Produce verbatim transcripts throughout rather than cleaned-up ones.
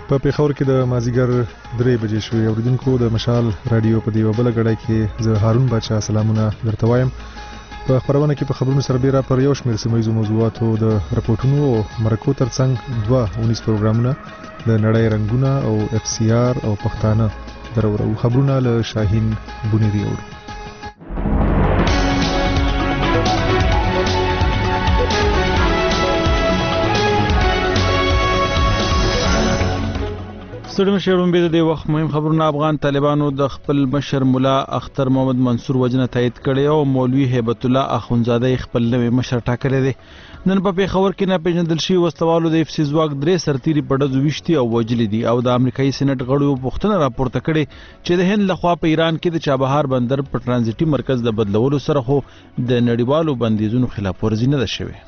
په پیښور کې د مازیګر درې بجې شوې. اوریدونکو د مشال رادیو په دیو بل غړای کې زه هارون بچا سلامونه درته وایم. په خبرونه کې په خبرونو سره بیره پر یو شمېر سیمه موضوعاتو د رپورټونو او مرکو ترڅنګ دوه اونیس پروګرامونه د نړۍ رنگونه او اف سی آر او پښتانه درورو خبرونه له شاهین بونیری اورو. ستړي مشرون به د وخت مهم خبرونه. افغان طالبانو د خپل مشر مولا اختر محمد منصور وجنه تایید کړي او مولوی هیبت الله اخونزاده خپل نوې مشر ټاکلی دی. نن په پیښور کې نه پیژندل شوي وسلوالو د اف سی ځواک درې سرتیري په ډزو ویشتي او وجلي دي او د امریکایي سېنات غړو پوښتنه راپورته کړې چې د هند لخوا په ایران کې د چابهار بندر په ترانزیټي مرکز د بدلولو سره خو د نړیوالو بندیزونو خلاف ورزي نه ده شوې.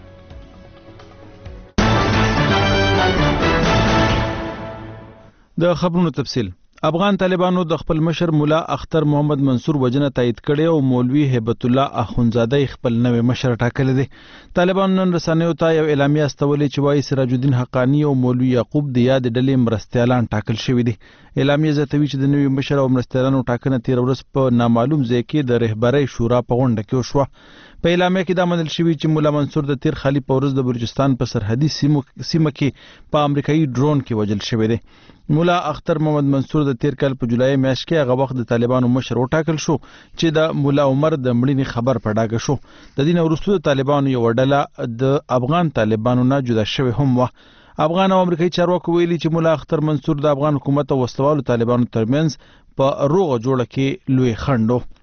د خبرونو تفصیل. افغان طالبانو د خپل مشر مولا اختر محمد منصور وجنه تایید کړي او مولوی هیبت الله اخونزاده خپل نوې مشر ټاکلی دی. طالبان نن رسنیو ته یو اعلامیه استولې چې وايي سراج الدین حقانی او مولوی یعقوب د یاد ډلې مرستیالان ټاکل شوی دي. اعلامیه زیاتوي چې د نوې مشر او مرستیالانو ټاکنه تیر ورځ په نامعلوم ځای کې د رهبرۍ شورا په غونډه کې وشوه. په اعلامیه کې دا منل شوی چې مولا منصور د تیر خالي په ورځ د بلوچستان په سرحدي سیمه کې په امریکایي ډرون کې وژل شوی دی. مولا اختر محمد منصور د تیر کال په جولای میاشت کې هغه وخت د طالبانو مشر وټاکل شو چې د مولا عمر د مړینې خبر په ډاګه شو. د دې نه وروسته د طالبانو یو ډله د افغان طالبانو نه جدا شوی هم و. افغان او امریکایي چارواکو ویلي چې مولا اختر منصور د افغان حکومت او وسلوالو طالبانو ترمنځ په روغه جوړه کې لوی خنډ و.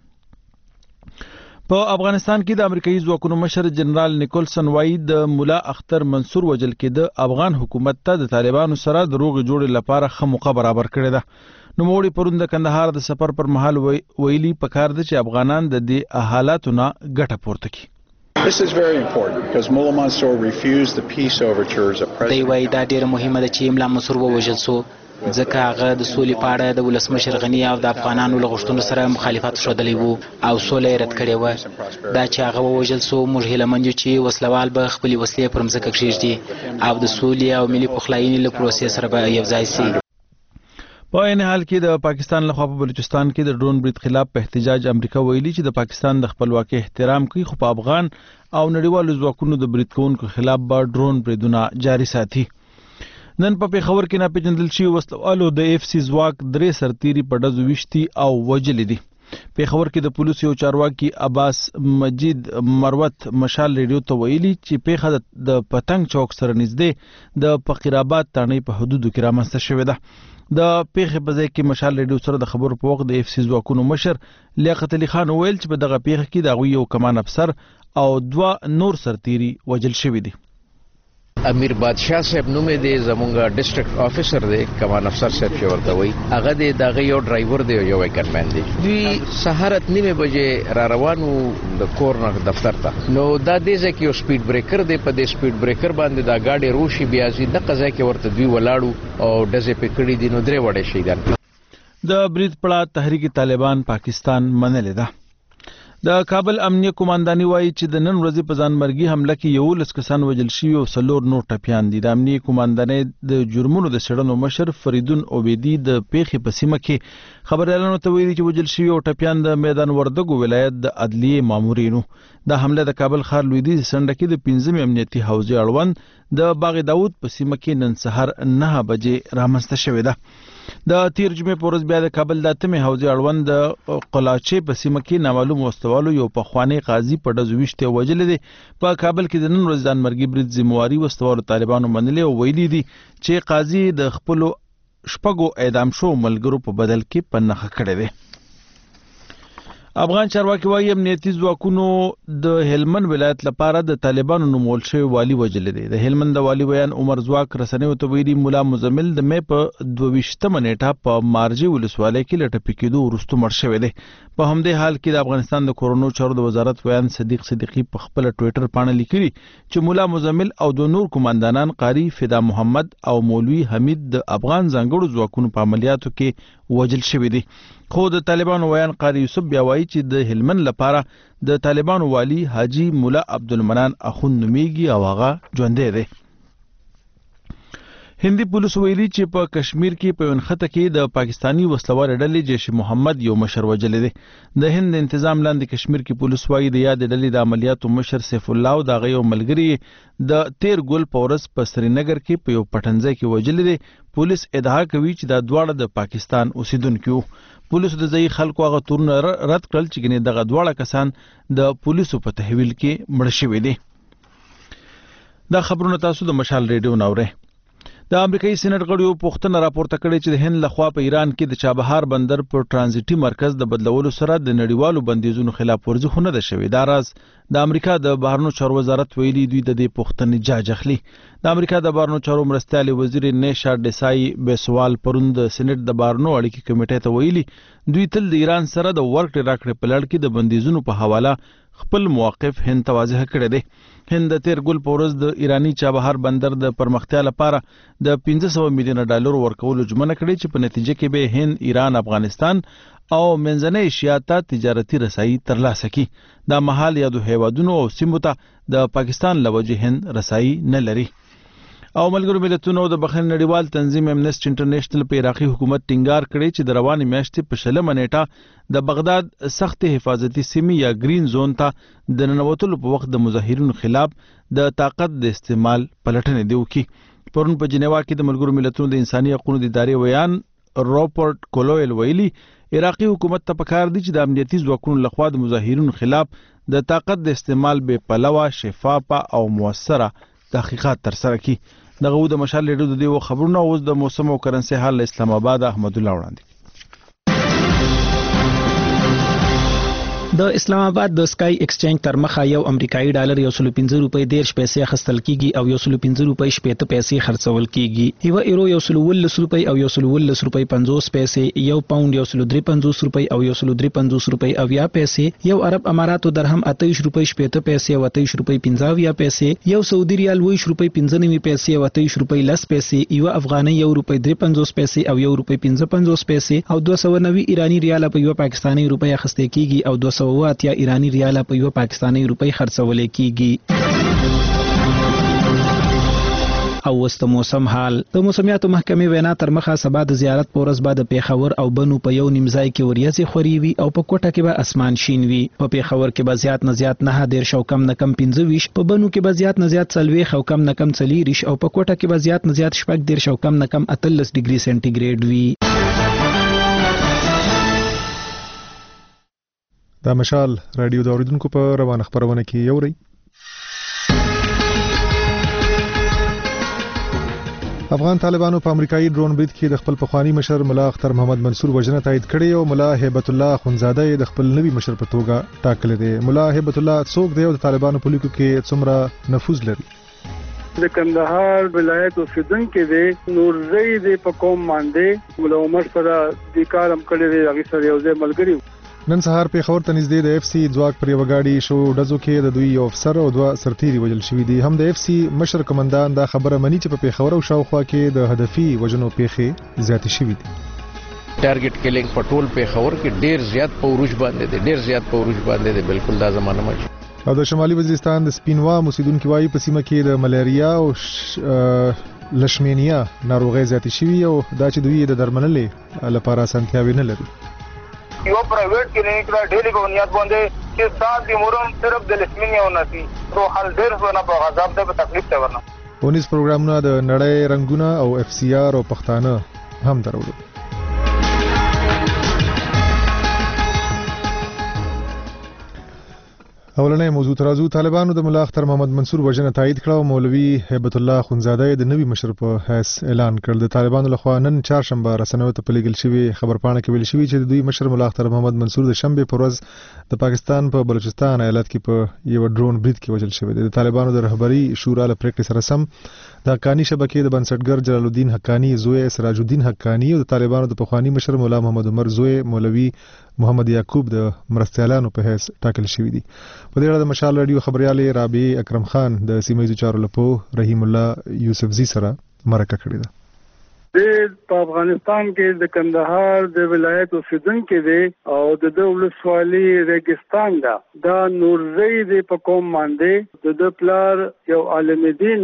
په افغانستان کې د امریکایي ځواکونو مشر جنرال نیکولسن وایي د مولا اختر منصور وجل کې د افغان حکومت ته د طالبانو سره د روغې جوړې لپاره ښه موقع برابر کړې ده. نوموړي پرون د کندهار د سفر پر مهال ویلي پکار ده چې افغانان د دې حالاتو نه ګټه پورته کړي. This is very important because Mullah Mansour refused the peace overtures of President. دی وایي دا ډیره مهمه ده چې مولا منصور ووژل شو ځکه هغه د سولې په اړه د ولسمشر غني او د افغانانو له غوښتنو سره مخالفت ښودلی و او سوله یې رد کړې وه. دا چې هغه ووژل شو موږ هیله مند یو چې وسلوال به خپلې وسلې پر مځکه کښېږدي او د سولې او ملي پخلاینې له پروسې سره به یوځای سي. په عین حال کې د پاکستان لخوا په بلوچستان کې د ډرون برید خلاف په احتجاج امریکا ویلي چې د پاکستان د خپلواکۍ احترام کوي خو په افغان او نړیوالو ځواکونو د برید کوونکو خلاف به ډرون بریدونه جاري ساتي. نن په پیښور کې نه پیژندل شوي وسلوالو د اف سی ځواک درې سرتیري په ډزو ویشتي او وجلي دي. پیښور کې د پولیسو یو چارواکي عباس مجید مروت مشال ریډیو ته ویلي چې پیښه د پتنګ چوک سره نږدې د فقیرآباد تاڼۍ په حدودو کې رامنځته شوې ده. د پیښې په ځای کې مشال ریډیو سره د خبرو په وخت د اف سی ځواکونو مشر لیاقت علي خان وویل چې په دغه پیښه کې د هغوی یو کمان افسر او دوه نور سرتیري وژل شوي دي. امیر بادشاہ صاحب نومې دی زمونږ ډسټرکټ افیسر دی کمان افسر صاحب چې ورته وایي هغه دی د هغه یو ډرایور دی یو ویکنمین دی. دوی سهار اته نیمې بجې را روان وو د کور نه دفتر ته نو دا دې ځای کې یو سپیډ بریکر دی په دې سپیډ بریکر باندې دا گاډي روشي بیا ځي دغه ځای کې ورته دوی ولاړو او ډزې پې کړي دي نو درې وړې شهیدان کړي. د برید پړه تحریک طالبان پاکستان منلې ده. د کابل امنیه قومانداني وایي چې د نن ورځې په ځانمرګي حمله کې یولس کسان وژل شوي او څلور نور ټپیان دي. د امنیه قوماندانۍ د جرمونو د څېړنو مشر فریدون عبیدي د پیښې په سیمه کې خبریالانو ته ویلي چې وژل شوي او ټپیان د میدان وردګو ولایت د عدلیې مامورینو. دا حمله د کابل ښار لویدیځ څنډه کې د پنځمې امنیتي حوزې اړوند د باغ داود په سیمه کې نن سهار نه بجې رامنځته شوې ده. د تیر جمعې په ورځ بیا د کابل د اتمې حوزې اړوند د قلاچې په سیمه کې نامعلوم وسلوالو یو پخوانی قاضي په ډزو ویشتي او وژلی دی. په کابل کې د نن ورځ ځانمرګي برید ذمواري وسلوالو طالبانو منلې او ویلي دي چې قاضي د خپلو شپږو اعدام شوو ملګرو په بدل کې په نښه کړی دی. افغان چارواکي وایي امنیتي ځواکونو د هلمند ولایت لپاره د طالبانو نومول شوی والي وژلی دی. د هلمند د والي ویان عمر ځواک رسنیو ته ویلي مولا مزمل د مې په دوه ویشتمه نیټه په مارجې ولسوالۍ کې له ټپي کېدو وروسته مړ شوی دی. په همدې حال کې د افغانستان د کورونو چارو د وزارت ویان صدیق صدیقي په خپله ټویټر پاڼه لیکلي چې مولا مزمل او د نور قماندانان قاری فدا محمد او مولوي حمید د افغان ځانګړو ځواکونو په عملیاتو کې وژل شوي دي. خو د طالبانو ویان قاری یوسف بیا وایي چې د هلمند لپاره د طالبانو والی حاجی مولا عبدالمنان اخوند نومیږي او هغه ژوندی دی. هندي پولیس ویلي چې په کشمیر کې په ونخته کې د پاکستانی وسلوال ډلې جیش محمد یو مشر وجلې دي. د هند انتظام لاندې کشمیر کې پولیس وايي د یاد ډلې د عملیاتو مشر سیف الله او د غيو ملګری د تیر ګل پورس په سرینګر کې په یو پټنځای کې وجلې دي. پولیس ادعا کوي چې دا دواړه د پاکستان اوسیدونکو. پولیسو د ځای خلکو هغه تورونه رد کړل چې ګنې دغه دواړه کسان د پولیسو په تحویل کې مړ شوي دي. دا خبرونه تاسو د مشال ریډیو ناوره. د امریکایي سېنات غړیو پوښتنه راپورته کړې چې د هند لخوا په ایران کې د چابهار بندر پر ترانزیټي مرکز د بدلولو سره د نړیوالو بندیزونو خلاف ورزي خو نه ده شوې. دا راز د امریکا د بهرنیو چارو وزارت ویلي دوی د دې پوښتنې جاج اخلي. د امریکا د بهرنیو چارو مرستیال وزیر نیشا ډیسای بیسوال پرون د سېنات د بهرنیو اړیکې کمیټې ته ویلي دوی تل د ایران سره د ورکړې راکړې په لړ کې د بندیزونو په حواله خپل موقف هند ته واضح کړی دی. هند د تیر ګل پورز د ایرانی چابهار بندر د پرمختیا لپاره د پنځه سوه میلیونه ډالر ورکولو ژمنه کړې چې په نتیجه کې به هند ایران افغانستان او منځنۍ ایشیا ته تجارتي رسایي ترلاسه کړي. دا مهال یادو هیوادونو او سیمو ته د پاکستان له وجې هند رسایي نه لري. او ملګرو ملتونو د بخښنې نړیوال تنظیم امنیسټ انټرنیشنل په عراقي حکومت ټینګار کړی چې د روانې میاشتې په شلمه نیټه د بغداد سخت حفاظتي سیمې یا گرین زون ته د ننوتلو په وخت د مظاهرینو خلاف د طاقت د استعمال پلټنې دی وکړي. پرون په جنیوا کې د ملګرو ملتونو د انساني حقوقو د ادارې ویان روبرټ کولویل ویلي عراقي حکومت ته پکار دی چې د امنیتي ځواکونو لخوا د مظاهرینو خلاف د طاقت د استعمال به پلوه شفافه او موثره تحقیقات ترسره کړي. دغه د مشال ریډیو د دیو خبرونه اوس د موسم او کرنسي حال اسلام آباد احمد الله وړاندې. د اسلام آباد د سکای ایکسچینج تر مخه یو امریکایي ډالر یو سل پنځه روپۍ دیرش پیسې اخیستل کیږي او یو سل پنځه روپۍ شپېته پیسې خرڅول کیږي. یو ایرو یو سل ولس روپۍ او یو سل ولس روپۍ پنځوس پیسې، یو پاوند یو سل درې پنځوس روپۍ او یو سل درې پنځوس روپۍ اویا پیسې، یو عرب اماراتو درهم اتهیش روپۍ شپېته پیسې او اتهیش روپۍ پنځه اویا پیسې، یو سعودي ریال ویش روپۍ پنځه نوي پیسې او اتهیش روپۍ لس پیسې، یو افغانۍ یو روپۍ درې پنځوس پیسې او یو روپۍ پنځه پنځوس پیسې او دوه سوه نوي ایرانی ریال په یو پاکستاني روپۍ اخیستل کیږي او دوه سوه اتیا ایرانی ریال په یو پاکستاني روپۍ خرڅول کیږي. او وست موسم حال. د موسمیاتو محکمې وینا تر مخه سبا د زیارت پورز بعد پیښور او بنو په یو نیمځای کې وریځې خوري وي او په کوټه کې به اسمان شین وي. په پیښور کې به زیات نه زیات نه ډیر شو کم نه کم پنځه ویش، په بنو کې به زیات نه زیات څلوېښت او کم نه کم څلېرویشت او په کوټه کې به زیات نه زیات شپږ دېرش او کم نه کم اتلس ډیګري سنټیګریډ وي. دا مشال رادیو د اوریدونکو په روانه خبرونه کې یوري. افغان طالبانو په امریکایي ډرون برید کې د خپل پخوانی مشر ملا اختر محمد منصور وژنه تایید کړې او ملا هیبت الله خونزاده د خپل نوي مشر په توګه ټاکل دی. ملا هیبت الله څوک دی او د طالبانو په لیکو کې څومره نفوذ لري؟ د کندهار ولایت اوسیدونکو دی، نورزی دی په قوم باندې مولا عمر سره د کارم کړی دی، هغه سره یو ځای ملګری. نن سهار پیښور ته نږدې د اف سی ځواک پر یو غاډي شو ډزو کې د دوی یو افسر او دوه سرتیري وژل شوي دي. هم د اف سی مشر کمانډان دا خبره مني چې په پیښور او شاوخوا کې د هدفي وژنو پیښې زیاتې شوي دي. ټارګټ کیلینګ په ټول پیښور کې ډیر زیات په عروج باندې دی ډیر زیات په عروج باندې دی بالکل دا زمانه مچ. او د شمالي وزیرستان د سپینوا اوسیدونکو وايي په سیمه کې د ملاریا او لشمینیا ناروغي زیاتې شوي او دا چې دوی د درملنې لپاره اسانتیاوې نه لري. یو پرایویټ کلینیک را ډیلی په بنیاد باندې چې سات دی مورم صرف د لسمینیا او نسی نو حل ډیر ونه په غضب ده په تکلیف ته ورنه. اونیس پروګرامونه د نړۍ رنگونه او اف سی آر او پښتانه هم درولو. اولنې موضوع ترازو طالبانو د ملا اختر محمد منصور وژنه تایید کړه او مولوي هیبت الله خونزاده د نوي مشر په حیث اعلان کړ. د طالبانو لخوا نن چهارشنبه رسنیو ته پلیږل شوی خبرپاڼه کې ویل شوی چې د دوی مشر ملا اختر محمد منصور د شنبه پر ورځ د پاکستان په بلوچستان ایالت کې په یو ډرون برید کې وژل شوی دی. د طالبانو د رهبری شورا له پریکړې سره سم د حقانی شبکې د بنسټګر جلال الدین حقانی زوی سراج الدین حقانی او د طالبانو د پخوانی مشر مولا محمد عمر زوی مولوي محمد یعقوب د مرستیالانو په حیث ټاکل شوی دي. په دې اړه د مشال رادیو خبريال رابعه اکرم خان د سیمایي چارو لپو رحیم الله یوسفزی سره مرکه کړې ده. د افغانستان کې د کندهار د ولایت اوسیدونکو دی او د ولسوالۍ ریګستان دا د نورزی دی په قوم باندې د پلار یو عالم دین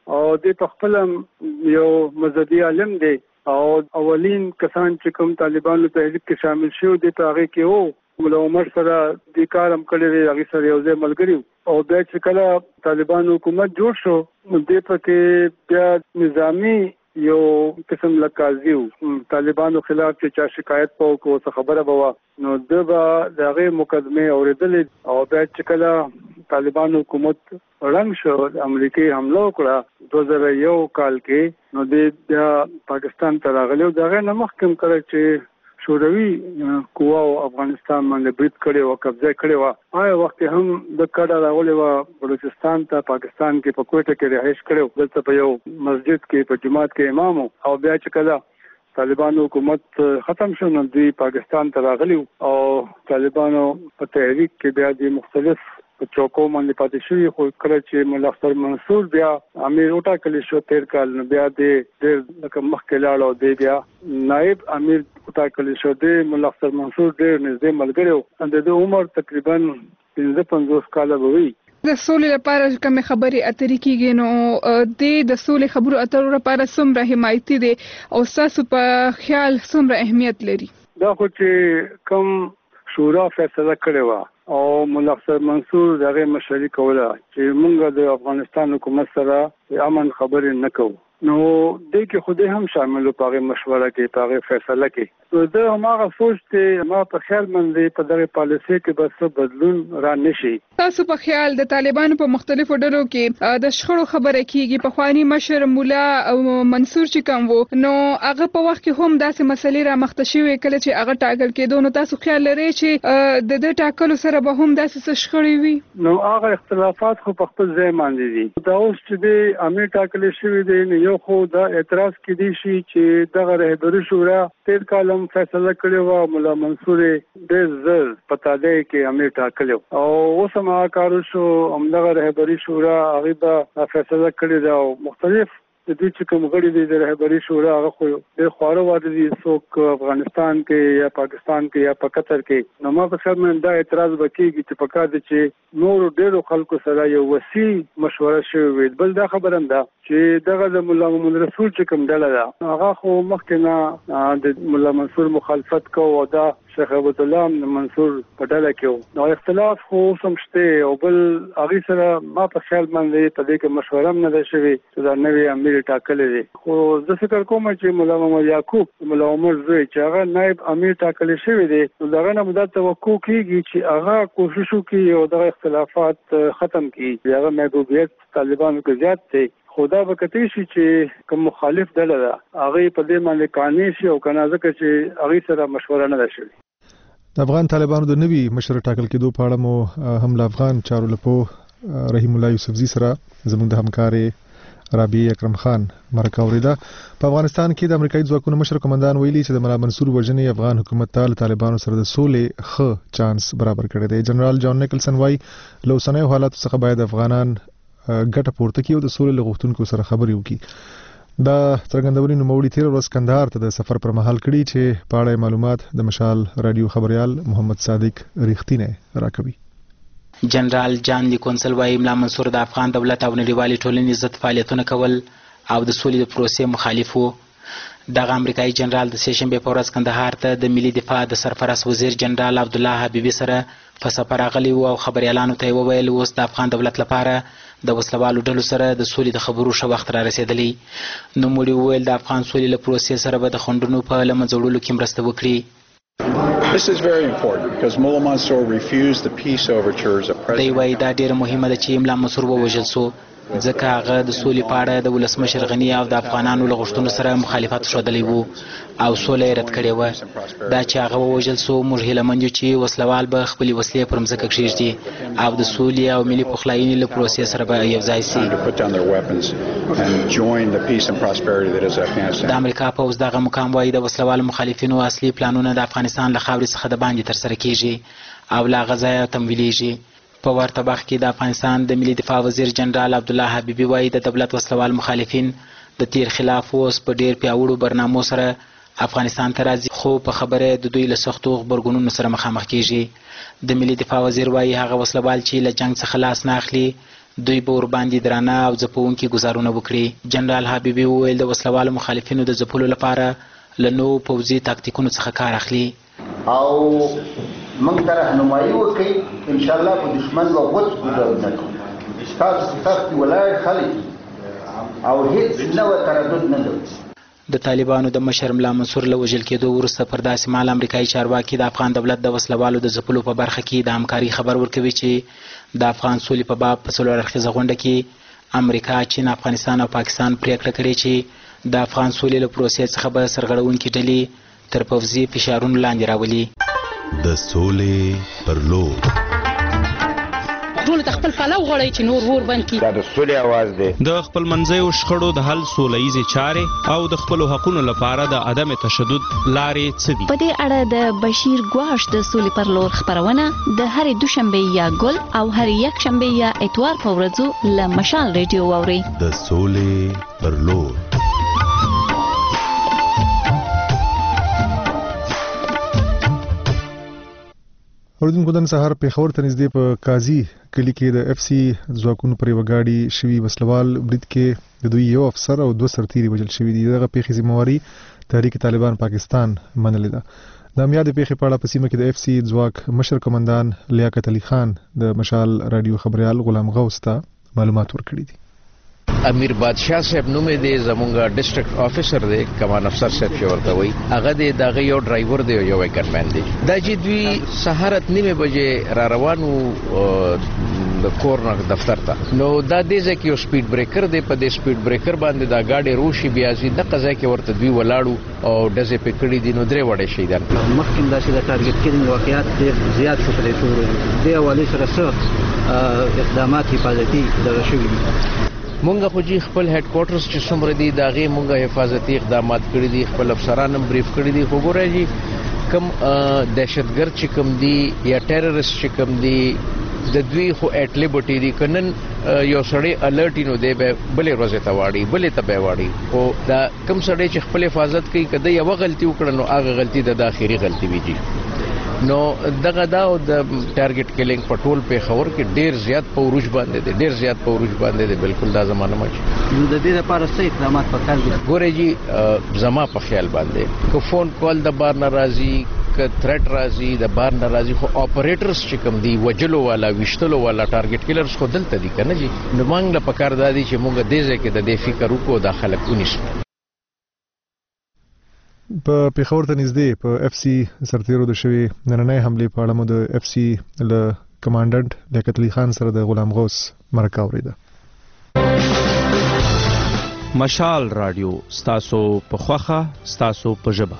او د خپل یو مذهبي عالم دی او اولین کسان چې کوم طالبانو تحریک کې شامل شو د هغه کې وو مولا عمر سره د کارم کړی دی هغه سره یو ځای ملګری او بیا چې کله طالبانو حکومت جوړ شو د پکې بیا نظامی یو قسم لکازیو طالبانو خلاف چې چا شکایت پاو کو څه خبره بوا نو دغه دغه مقدمه اوریدلې او بیا چې کله طالبانو حکومت رنګ شو امریکای حمله وکړه دوه زره یو کال کې نو د بیا پاکستان ته راغلو دغه نه مخکم کړی چې شوروي قواو افغانستان باندې برید کړي او قبضه کړي و هغه وخت هم د کډه راولې و بلوچستان ته پاکستان کې په کوټه کې رهائش کړو دلته په یو مسجد کې په جماعت کې امام او بیا چې کله طالبانو حکومت ختم شو نو دوی پاکستان ته راغلي او طالبانو په تحریک کې بیا د مختلف په چوکو باندې پاتې شوی خو کله چې مولا اختر منصور بیا امیر وټاکل شو تیر کال نو بیا د ډېر لکه مخکې لاړو دی بیا نائب امیر وټاکل شو د مولا اختر منصور ډېر نږدې ملګری و د عمر تقریبا پنځه پنځوس کاله وي د سولې لپاره کوم خبرې اترې کیږي نو د د سولې خبرو اترو لپاره څومره حمایتي دي او تاسو په خیال څومره اهمیت لري دا خو چې کوم شورا فیصله کړې و او مولا اختر منصور دغه مشري کوله چې مونږ د افغانستان حکومت سره امن خبرې نه کوو نو د کې خوده هم شامل په هغه مشوره کې په هغه فیصله کې نو دا هغه سوچ ته ما په خیال باندې په دغه پالیسي کې بس بدلون را نشي تاسو په خیال د طالبانو په مختلفو ډلو کې د شخړو خبره کیږي په خواني مشر مولا منصور چې کوم وو نو هغه په وخت کې هم داسې مسلې را مخته شوې کله چې هغه ټاکل کېدو نو تاسو خیال لرئ چې د دې ټاکلو سره به هم داسې شخړې وي نو هغه اختلافات خو په خپل ځای باندې دي دا اوس چې د امیر ټاکل شوی دی یو خو دا اعتراض کړي شي چې دغه رهبری شورا تیر کالم فیصله کړی و مولا منصور د زر پتا دی کې امیر ټاکلو او اوس ما کارو شو همدغه رهبری شورا هغه به فیصله کړی دا مختلف د دې چې کوم غړي دي د رهبری شورا هغه خو د خوارو واده دي څوک افغانستان کې یا پاکستان کې یا په قطر کې نو ما په خاطر من دا اعتراض وکړي چې په کار دي چې نور ډېرو خلکو سره یو وسیع مشوره شوی بل دا خبره ده چې دغه د مولا محمد رسول چې کوم ډله ده هغه خو مخکې نه د مولا منصور مخالفت کوي او دا شیخ عبد الله منصور په ډله کې نو اختلاف خو سمشته او بل هغه سره ما په خیال باندې په دې کې مشوره نه ده شوی چې دا نوې امیر ټاکلې دي خو زه فکر کوم چې مولا محمد یعقوب مولا عمر زوی چې هغه نائب امیر ټاکلې شوی دی نو دغه نه مدت توقع کیږي چې هغه کوشش وکړي او دغه اختلافات ختم کړي هغه محبوبیت طالبانو کې زیات دی خدا به کتې شي چې کوم مخالف ډله ده هغه په دې باندې قانع شي او کنه ځکه چې هغه سره مشوره نه ده شوی د افغان طالبانو د نوي مشر ټاکل کېدو په اړه مو هم له افغان چارو لپو رحیم الله یوسفزي سره زموږ د همکارې رابعه اکرم خان مرکه اوریده په افغانستان کې د امریکایي ځواکونو مشر قومندان ویلي چې د مولا منصور وژنې افغان حکومت ته له طالبانو سره د سولې ښه چانس برابر کړی دی جنرال جان نیکلسن وايي له اوسنیو حالاتو څخه باید افغانان ګټه پورته کړي او د سولې له غوښتونکو سره خبرې وکړي دا څرګندونې نوموړي تیر ورځ کندهار ته د سفر پر مهال کړي چې په اړه معلومات د مشال رادیو خبريال محمد صادق ریښتینه راکوي جنرال جان نیکلسن وايي مولا منصور د افغان دولت او نړیوالې ټولنې ضد فعالیتونه کول او د سولې د پروسې مخالف وو دغه امریکایي جنرال د سهشنبې په ورځ کندهار ته د ملي دفاع د سرپرست وزیر جنرال عبدالله حبیبي سره په سفر راغلی و او خبريالانو ته وویل اوس د افغان دولت لپاره د وسلوالو ډلو سره د سولې د خبرو ښه وخت را رسېدلی نو موږ وویل د افغان سولې له پروسې سره به د خنډونو په له منځه وړلو کې مرسته وکړي This is very important because Mullah Mansour refused the peace overtures of President. دی وایي دا ډېره مهمه ده چې مولا منصور ووژل سو ځکه هغه د سولې په اړه د ولسمشر غني او د افغانانو له غوښتنو سره مخالفت ښودلی و او سوله یې رد کړې وه دا چې هغه ووژل سو موږ هیله مند یو چې وسلوال به خپلې وسلې پر مځکه کښېږدي او د سولې او ملي پخلاینې له پروسې سره به یو ځای سي د امریکا پوځ دغه مقام وایي د وسلوالو مخالفینو اصلي پلانونه د افغانستان له خاورې څخه د باندې ترسره کېږي او له هغه ځایه تمویلېږي په ورته وخت کې د افغانستان د ملي دفاع وزیر جنرال عبدالله حبیبي وایي د دولت وسلوال مخالفین د تیر خلاف اوس په ډیر پیاوړو برنامو سره افغانستان ته راځي خو په خبره د دوی له سختو غبرګونونو سره مخامخ کیږي د ملي دفاع وزیر وایي هغه وسلوال چې له جنگ څخه لاس نه اخلي دوی به ورباندې درانه او ځپونکي ګزارونه وکړي. جنرال حبیبي وویل د وسلوالو مخالفینو د ځپلو لپاره له نوو پوځي تاکتیکونو څخه کار اخلي او موږ ته راهنمایي وکړي انشاءالله په دښمن به غوڅ ګزار نه کوو. تاسو په تاسو کې ولاړ خلک او هېڅ نوی تردد نه لرو. د طالبانو د مشر ملا منصور له وژل کېدو وروسته پر داسې مهال امریکایي چارواکي د افغان دولت د وسلوالو د ځپلو په برخه کې د همکاري خبر ورکوي چې د افغان سولې په باب په څلور اړخیزه غونډه کې امریکا، چین، افغانستان او پاکستان پریکړه کړې چې د افغان سولې له پروسې څخه به سرغړونکي ډلې تر پوځي فشارونو لاندې راولي. د سولې پر لور ټول د خپل پلو غړی چې نور ور بند کی. دا د سولې आवाज دی. د خپل منځیو شخړو د حل سولهیزې چارې او د خپل حقوقو لپاره د عدم تشدد لارې څه دي؟ په دې اړه د بشیر ګواش د سولې پر لور خبرونه د هرې دوشنبه یا ګل او هرې یک شنبه یا اتوار په ورځو له مشال ریډیو واوري. د سولې پر لور. اوریدونکو نن سهار پېښور ته نږدې په قاضي کلي کې د اف سی ځواکونو پر یوه ګاډي شوي وسلوال برید کې د دوی یو افسر او دوه سرتیري وژل شوي دي. دغه پیښې ذمهواري تحریک طالبان پاکستان منلې ده. د امنیت پیښې په اړه په سیمه کې د اف سی ځواک مشر قومندان لیاقت علي خان د مشال رادیو خبريال غلام غوث ته معلومات ورکړي دي. امیر بادشاہ صاحب نومې دی زمونږ ډیسټریکټ افیسر دی کمان افسر صاحب چې ورته وایي هغه دی دغه یو ډرایور دی یو ویکنمین دی. دا چې دوی سهار اته نیمې بجې را روانو د کورنر دفتر ته نو دا دی ځکه یو سپیډ بریکر دی په دې سپیډ بریکر باندې دا گاډي روشي بیا زی د قضا کې ورته دوی ولاړو او دزه پکړې دي نو درې وړې شهیدان مخکې دا چې د ټارګټ کېدنګ واقعیت ډېر زیات شو پرې شو دی حواله سره څه اقدامات حفاظتي دغه شوي دي. مونږ خو جی خپل هډ کوارټرز چې څومره دي دا غي مونږه حفاظتي اقدامات کړی دي خپل افسرانو بریف کړی دي خو ګورئ جی کم دهشتګرد چې کوم دي یا ټیرریست چې کوم دي د دوی خو اټ لیبرټی دي کنن یو سړی الرټ نو دی به بلې ورځې ته واړي بلې ته به واړي خو دا کم سړی چې خپل حفاظت کوي کده یو غلطي وکړي نو هغه غلطي د داخلي غلطي ویږي. نو دغه دا او د ټارګټ کیلینګ پټول په خبر کې ډیر زیات پوروج باندې دي ډیر زیات پوروج باندې دي بالکل دا زمانه مچ نو د دې لپاره څه اقدامات پکار دي؟ ګورئ جی زما په خیال باندې کو فون کال د بار ناراضي ک تھریټ راځي د بار ناراضي خو اپریټرز چې کوم دي وجلو والا وشتلو والا ټارګټ کیلرز خو دلته دي کنه جی نو موږ له پکار دادي چې موږ دې ځکه د دې فکر وکړو د خلک ونیسو. په پېښور ته نږدې په اف سی سرتیرو د شوي نننۍ حملې په اړه مو د اف سی له کمانډنټ لیاقت علي خان سره د غلام غوث مرکه اورېده. مشال رادیو ستاسو په خوخه ستاسو په ژبه.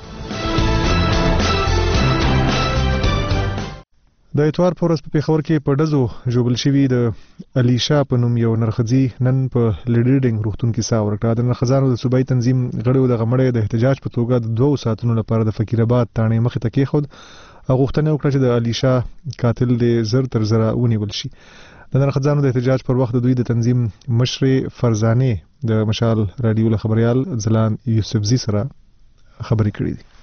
د اتوار په ورځ په پېښور کې په ډزو ژوبل شوي د الیشا په نوم یو نرښځي نن په لیډینګ روغتون کې ساه ورکړه. د نرښځانو د صوبایي تنظیم غړو د غمړې د احتجاج په توګه د دوو ساعتونو لپاره د فقیرآباد تاڼې مخې ته کېښود او غوښتنه وکړه چې د الیشا قاتل دې زر تر زره ونیول شي. د نرښځانو د احتجاج پر وخت د دوی د تنظیم مشرې فرزانې د مشال رادیو له خبريال ځلان یوسفزي سره خبرې کړې دي.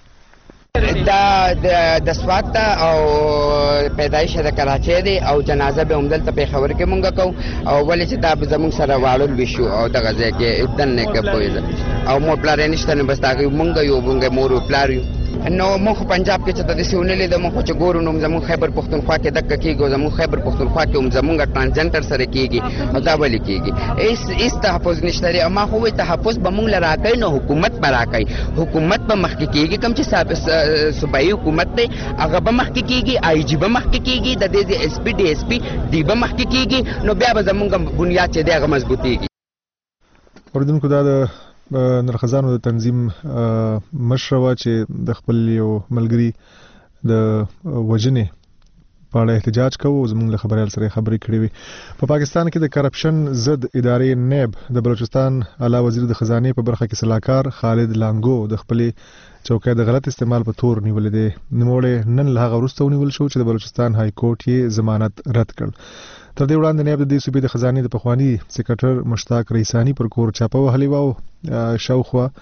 دا د سوات او پیدایش د کراچۍ دی او جنازه به همدلته پېښور کې مونږ کوو او ولې چې دا به زموږ سره واړول وشو او دغه ځای کې دن نه کوي او مور پلار نشته نو بس دا مونږ یو مونږ مور پلار یو نو مخ پنجاب کې چې د سیونلې د مخ چې ګورو نو زموږ خیبر پختونخوا کې دک کېږي زموږ خیبر پختونخوا کې هم زموږ ټرانسجنډر سره کېږي او دا ولې کېږي ایس ایس تحفظ نشته لري اما خو تحفظ به مونږ لرا کوي نو حکومت به را کوي حکومت به مخ کې کېږي کوم چې صوبایي حکومت دی هغه به مخ کې کېږي آی جی به مخ کې کېږي د دې ایس پی ډي ایس پی دی به مخ کې کېږي نو بیا به زموږ بنیاد چې دی هغه مضبوطېږي. اوریدونکو دا د نرښځانو د تنظیم مشر و چې د خپل یو ملګري د وژنې په اړه احتجاج کوو زموږ له خبريال سره خبرې کړې وي. په پاکستان کې د کرپشن ضد ادارې نیب د بلوچستان اعلی وزیر د خزانه په برخه کې صلاحکار خالد لانګو د خپل چوکۍ د غلط استعمال په تور نیولې دي. نوموړی نن له هغه وروسته ونیول شو چې د بلوچستان های کورټ یې ضمانت رد کړ. تر دې وړاندې نیب د دې صوبې د خزانه د پخوانی سکرټر مشتاق ریسانی پر کور چاپه وهلې و او شاوخوا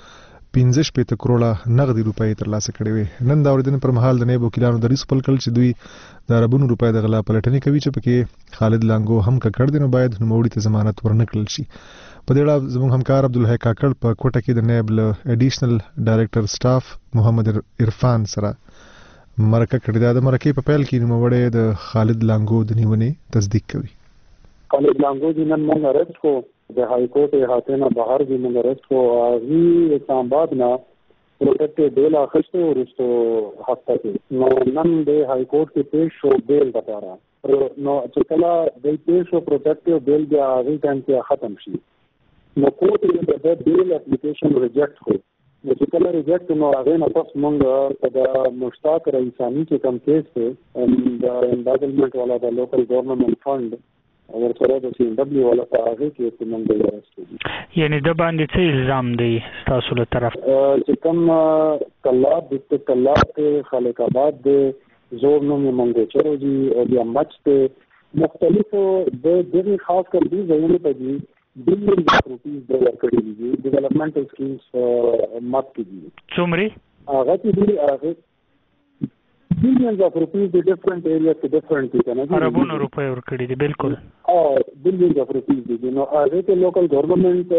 پنځه شپېته کروړه نغدي روپۍ ترلاسه کړې وې. نن د اورېدنې پر مهال د نایب وکیلانو دریځ خپل کړ چې دوی د اربونو روپۍ د غلا پلټنې کوي چې پکې خالد لانګو هم ککړ دی، نو باید نوموړي ته ضمانت ورنکړل شي. په دې اړه زموږ همکار عبدالحی کاکړ په کوټه کې د نایب له اډیشنل ډایرکټر سټاف محمد عرفان سره مرکه کړې ده. د مرکې په پیل کې نوموړی د خالد لانګو د نیونې تصدیق کوي. خالد لانګو جی نن موږ ارسټ کو د های کورټ احاطې نه بهر جی موږ ارسټ کو هغه اسلام آباد نه پروټیکټ بیل اخیستو ورستو هفته کې نو نن د های کورټ کې پیش شو بیل لپاره نو چې کله د پیش شو پروټیکټ بیل بیا هغه ټایم کې ختم شي نو کوټ یې د بیل اپلیکیشن ریجیکټ کړ. نو چې کله ریجیکټ نو هغه نه پس موږ د مشتاق رئیسانی چې کوم کیس ته د انډایزمنت والا د لوکل ګورنمنت فند اور سره د سی ډبلیو ولا په هغه کې چې موږ د راستو یعنی د باندې څه الزام دی تاسو له طرف چې کوم کلاب د کلاب ته خالق آباد د زور نو موږ چرو جی او بیا مچ ته مختلفو د دغه خاص کر دي ځایونه په دي بلین روپیز د ورکړي دي ډیولپمنټل سکیمز مات کیږي څومره هغه چې دی هغه billions of rupees the different areas to different people. اربونو روپے ورکړي دي بالکل. او billions of rupees دي نو هغه ته local government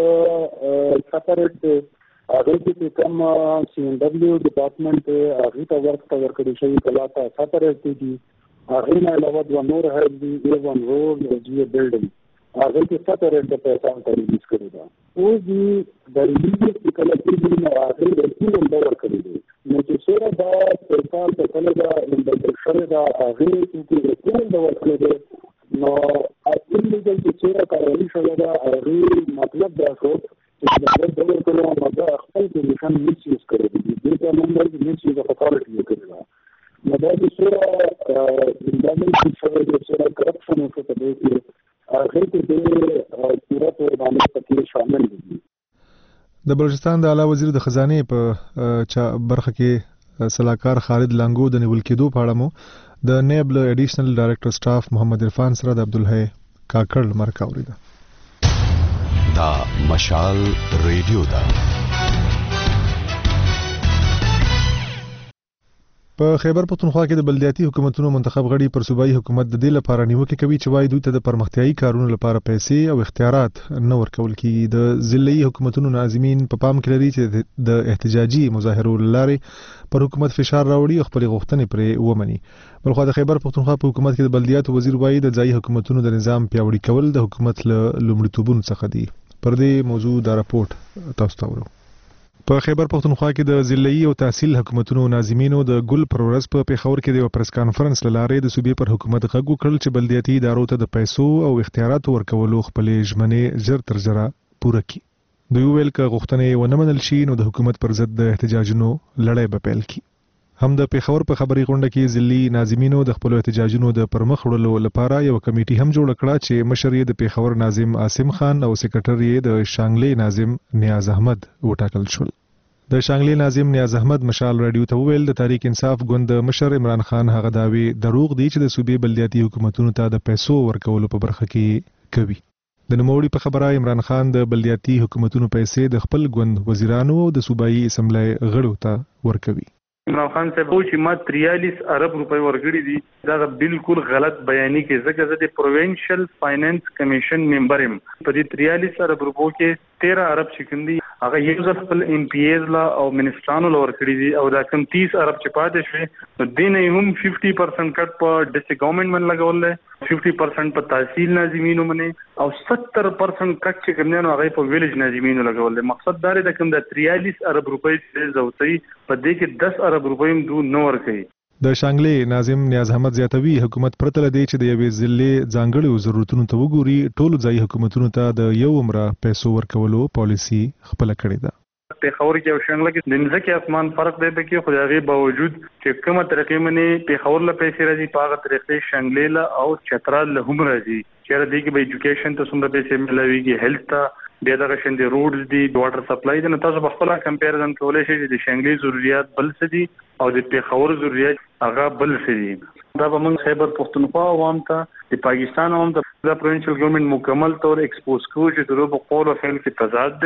separate هغه کې کوم سی ان ډبلیو ډپارټمنټ هغه ته ورک ورکړي شي کلا ته separate دي هغه نه علاوه د نور هر دي ایون روډ او جی بلډینګ هغه کې separate د پیسې ته ریلیز کړی دا او دي د ریلیز کله چې نه هغه د ټول ډول کړی دي نو چې سره دا پیسې ته کله دا د شری دا هغه چې ټول ډول کړی دي نو اصلي د چې کاري شوی دا هغه مطلب دا شو چې دا د ډول کولو دا خپل پوزیشن میس یوز کړی دي د دې نمبر میس یوز اف اتھارټي کړی دا نو دا چې سره د دامن چې سره د سره کرپشن او څه ته دی هغه ته د پورا په باندې پکې شامل دي. د بلوچستان د اعلی وزیر د خزانه په چا برخه کې سلاکار خالد لانګو د نیول کېدو په اړه مو د نیب له اډیشنل ډایرکټر سټاف محمد عرفان سره د عبدالحی کاکړ مرکه اوریده. دا مشال ریډیو دا په خیبر پختونخوا کې د بلدیاتي حکومتونو منتخب غړي پر صوبایي حکومت د دې لپاره نیوکه کوي چې وايي دوی ته د پرمختیايي کارونو لپاره پیسې او اختیارات نه ورکول کیږي. د ضلعي حکومتونو ناظمین په پام کې لري چې د احتجاجي مظاهرو لارې پر حکومت فشار راوړي او خپل غوښتنې پرې ومني. بلخو د خیبر پختونخوا په حکومت کې د بلدیاتو وزیر وايي د ځایي حکومتونو د نظام پیاوړي کول د حکومت له لومړیتوبونو څخه دي. پر دې موضوع دا راپورټ تاسو ته ورو. په خیبر پختونخوا کې د ضلعي او تحصیل حکومتونو ناظمینو د ګل پر ورځ په پیښور کې د پریس کانفرنس لاره د صوبې پر حکومت غږ وکړل چې بلدیاتي ادارو ته د پیسو او اختیاراتو ورکولو خپلې ژمنې ژر تر ژره پوره کړي. دوی ویل که غوښتنې ونه منل شي نو د حکومت پر ضد د احتجاجونو لړۍ به پیل کړي. هم د پیښور په خبري غونډه کې ضلعي ناظمینو د خپل احتجاجونو د پرمخ وړلو لپاره یو کمیټي هم جوړ کړه چې مشر یې د پیښور ناظم عاصم خان او سیکریټر یې د شانګلې ناظم نیاز احمد وټاکل شول. د شانګلې ناظم نیاز احمد مشال رادیو ته ویل د تحریک انصاف ګوند مشر عمران خان هغه داوی دروغ دي چې د صوبې بلدیاتي حکومتونو ته د پیسو ورکولو په برخه کې کوي. د نوموړي په خبره عمران خان د بلدیاتي حکومتونو پیسې د خپل ګوند وزیرانو او د صوبایي اسمبلی غړو ته ورکوي. عمران خان صاحب چې ما تریالیس ارب روپۍ ورګړي دي دا بالکل غلط بیانې کې ځکه چې د پروینشل فاینانس کمیشن ممبر يم په دې تریالیس ارب روپو کې تیرہ ارب چکندي هغه یو ځل خپل ام پی ایز لا او منسټرانو لور کړی دي او دا کم تیس ارب چې پاتې شوی نو دین هم پچاس پرسنٹ کټ په ډیسټریکټ ګورنمنت من لګول پچاس پرسنٹ په تحصیل ناظمینو باندې او ستر پرسنٹ کټ چې کومنه هغه په ویلیج ناظمینو لګول مقصد دا دی کوم د تریالیس ارب روپۍ چې زوتي په دې کې دس ارب روپۍ هم دو نور کوي. د شانګلې ناظم نیاز احمد زیاتوي حکومت پرته لدی چې د یوې ضلع ځانګړو ضرورتونو ته وګوري ټولو ځایي حکومتونو ته د یو عمره پیسو ورکولو پالیسی خپل کړې ده. پیښور کې او شانګله کې د ځکه اسمان فرق دی به کې خدایغي باوجود چې کومه طریقې منې پیښور له پیسې راځي په هغه طریقې شانګلې له او چترال له هم راځي چې د دې کې به ایجوکیشن ته څومره پیسې ملويږي هیلث ته بیا دغه شند روډز دي واټر سپلای دي نو تاسو په خپل کمپیریزن کولای شئ چې د شانګلې ضرورت بل څه دي او د پیښور ضرورت هغه بل څه دي. دا به موږ خیبر پختونخوا عوام ته د پاکستان عوام ته د پروینشل ګورنمنت مکمل طور ایکسپوز کوو چې د روبو قول او فعل کې تضاد دی.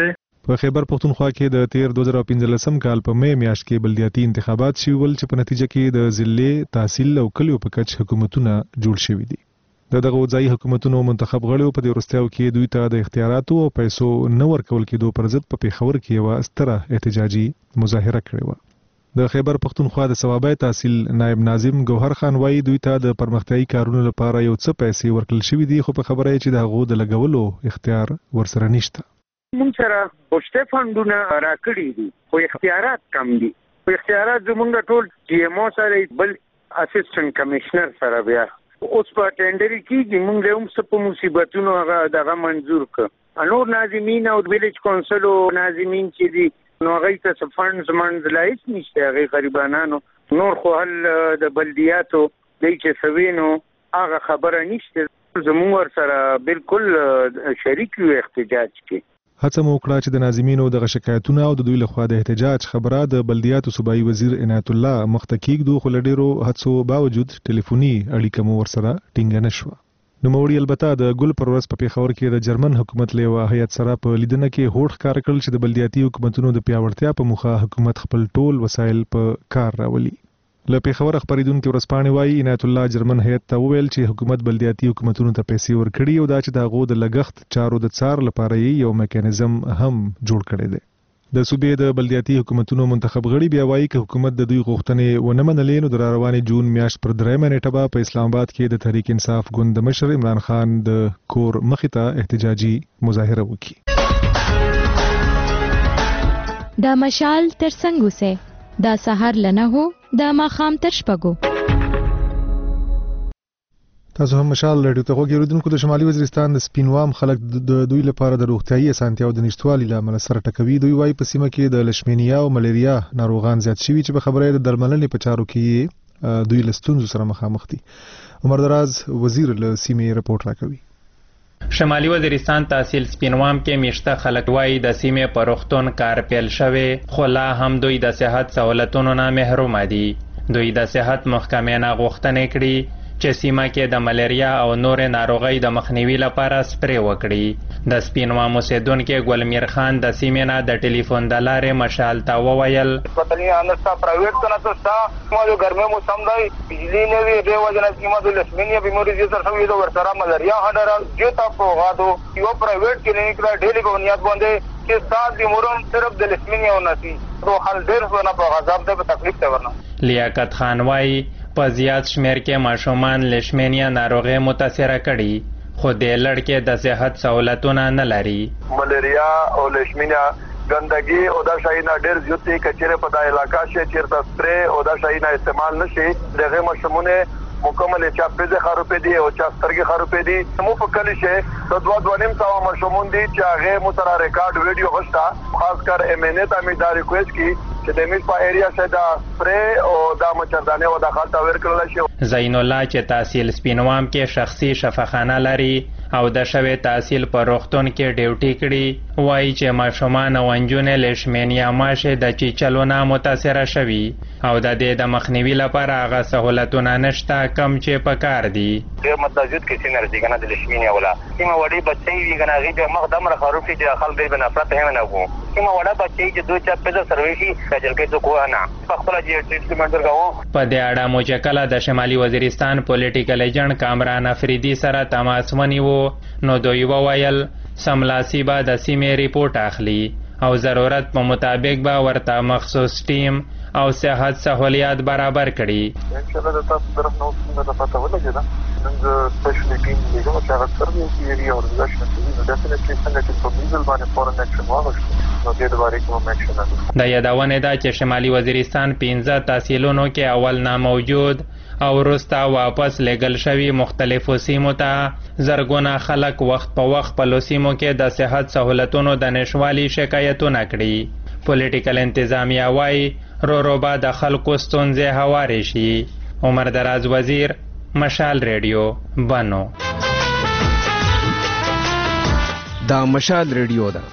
په خیبر پښتونخوا کې د تیر دوه زره پنځلسم کال په می میاشت کې بلدیاتي انتخابات شوي ول چې په نتیجه کې د ضلع تحصیل او کلیو په کچ حکومتونه جوړ شوي دي. د دغه ځایي حکومتونو منتخب غړیو په دې وروستیو کې دوی ته د اختیاراتو او پیسو نه ورکول کېدو پر ضد په پیښور کې یوه ستره احتجاجي مظاهره کړې وه. د خیبر پښتونخوا د ثوابای تحصیل نائب ناظم ګوهر خان وایي دوی ته د پرمختیایي کارونو لپاره یو څه پیسې ورکړل شوي دي، خو په خبره یې چې د هغو د لګولو اختیار ورسره نشته. موږ سره پښته فندونه راکړي دي خو اختیارات کم دي. خو اختیارات زموږ ټول ډي ایم او سره بل اسسټنټ کمشنر سره بیا اوس په ټینډر کې موږ له هم څه په مصیبتونو هغه دغه منظور کړ. نور ناظمین او ویلیج کونسل او ناظمین چې دي نو هغه ته فنډز منځلایس نشته، هغه غریبانو نور خو هل د بلدیاتو د چې سوینو هغه خبره نشته. زموږ سره بالکل شریک یو احتجاج کې هڅه مو وکړه چې د ناظمینو دغه شکایتونه او د دوی لخوا د احتجاج خبره د بلدیاتو صوبایي وزیر عنایت الله مخته کېږدو، خو له ډېرو هڅو باوجود ټلیفوني اړیکه مو ورسره ټینګه نه شوه. نوموړي البته د ګل پر ورځ په پیښور کې د جرمن حکومت له یوه هیئت سره په لیدنه کې هوډ ښکاره کړل چې د بلدیاتي حکومتونو د پیاوړتیا په موخه حکومت خپل ټول وسایل په کار راولي. له پیښور خبریدونکو ورځپاڼې وایي عنایت الله جرمن هیئت ته وویل چې حکومت بلدیاتي حکومتونو ته پیسې ورکړي او دا چې د هغو د لګښت چارو د څار لپاره یو میکانیزم هم جوړ کړی دی. د صوبې د بلدیاتي حکومتونو منتخب غړي بیا وایي چې حکومت د دوی غوښتنې ونه منلې نو د راروانې جون میاشت پر درېیمه نیټه به په اسلام آباد کې د تحریک انصاف ګوند د مشر عمران خان د کور مخې ته احتجاجي مظاهره وکړي. دا مشال تر څنګ اوسه دا سحر لنه هو دا ماخام تر شپږو. تاسو هم مشال رادیو ته غوږیدونکو د شمالي وزیرستان د سپینوام خلک د دوی لپاره د روغتیايي اسانتیاو د نشټوالي لامل سره ټکوي. دوی وايي په سیمه کې د لشمینیا او ملیریا ناروغان زیات شوي چې په خبره د درملنې په چارو کې دوی له ستونزو سره مخامخ دي. عمر دراز وزیر له سیمې رپورټ راکوي. شمالي وزیرستان تحصیل سپینوام کې میشته خلک وایي د سیمې په روغتون کار پیل شوی خو لا هم دوی د صحت سہولتونو نه محروم دي. دوی د صحت محکمې نه غوښتنې کړي چې سیمه کې د ملیریا او نورې ناروغۍ د مخنیوي لپاره سپری وکړي. د سپینوام اوسیدونکي ګلمیر خان د سیمې نه د ټلیفون د لارې مشال ته وویل پتنی انستا پرایویټ کنه تو ستا مو جو ګرمه موسم دی بجلی نه وی به وجنه سیمه د لسمینیا بیماری چې تر شوی د ورسره ملیریا هډر جو تاسو غاډو یو پرایویټ کلینیک را ډیلی په بنیاد باندې چې سات بیمارم صرف د لسمینیا ونسی نو حل ډیر ونه په غذاب ده په تکلیف ته ورنه. لیاقت خان وایي په زیات شمیر کې ماشومان لشمینیا ناروغي متاثره کړي خو د لړکې د صحت سہولتونه نه لري. ملیریا او لشمینیا ګندګي او دا شاینا ډېر زیاتې کچېره په دا علاقہ شي چیرته سپری او دا شاینا استعمال نشي دغه مشمونه مکمل چا په خروپې دي او چا سترګې خروپې دي. مو په کلی شي د دوه دوه نیم سو مشمون دي چې هغه مو سره ریکارډ ویډیو غوښتا خاص کر ایم ان ای ته می دا ریکوست کی چې د میټ په ایریا شه دا سپری او دا مچردانه او دا خالته ور کړل شي. زین الله چې تحصیل سپینوام کې شخصي شفاخانه لري او د شوی تحصیل په روغتون کې ډیوټي کړي وایي چې ماشومان او انجونې لشمینیا ماشه د چیچلونه متاثره شوي او د دې د مخنیوي لپاره هغه سہولتونه نشته کم چې پکار دي. ډېر متوجد کې څنګه راځي کنه د لشمینیا ولا کیما وړي بچي وی کنه غي مقدم را خروفي چې خلک به نفرت هم نه وو کیما وړه بچي چې دوه چا په سرویشي کجل کې څه کوه نه په خپل جی ټریټمنټ ورکاو. په دې اړه مو چې کله د شمالي وزیرستان پولیټیکل ایجنټ کامران افریدي سره تماس ونیو نو دوی وویل سملاسي به د سیمې ریپورت اخلي او ضرورت په مطابق به ورته مخصوص ټیم او صحت سہولیات برابر کړي. ان شاء الله تاسو طرف نو څنګه د پته ولګی دا څنګه سپیشلی ټیم دیګه چې هغه سروي ایریا اورګنایزیشن دی نو ډیفینټلی څنګه چې په میزل باندې فورن اکشن واغښت نو دې د باره کوم اکشن د یادونه ده چې شمالي وزیرستان پنځه تحصیلونو کې اول ناموجود او وروسته واپس لګل شوي مختلفو سیمو ته زرګونه خلک وخت په وخت په لوسیمو کې د صحت سہولتونو د نشوالي شکایتونه کړي. پولیټیکل انتظامیه وایي رو رو با د خلکو ستونزې هوارې شي. عمر دراز وزیر مشال ریډیو بنو. دا مشال ریډیو ده.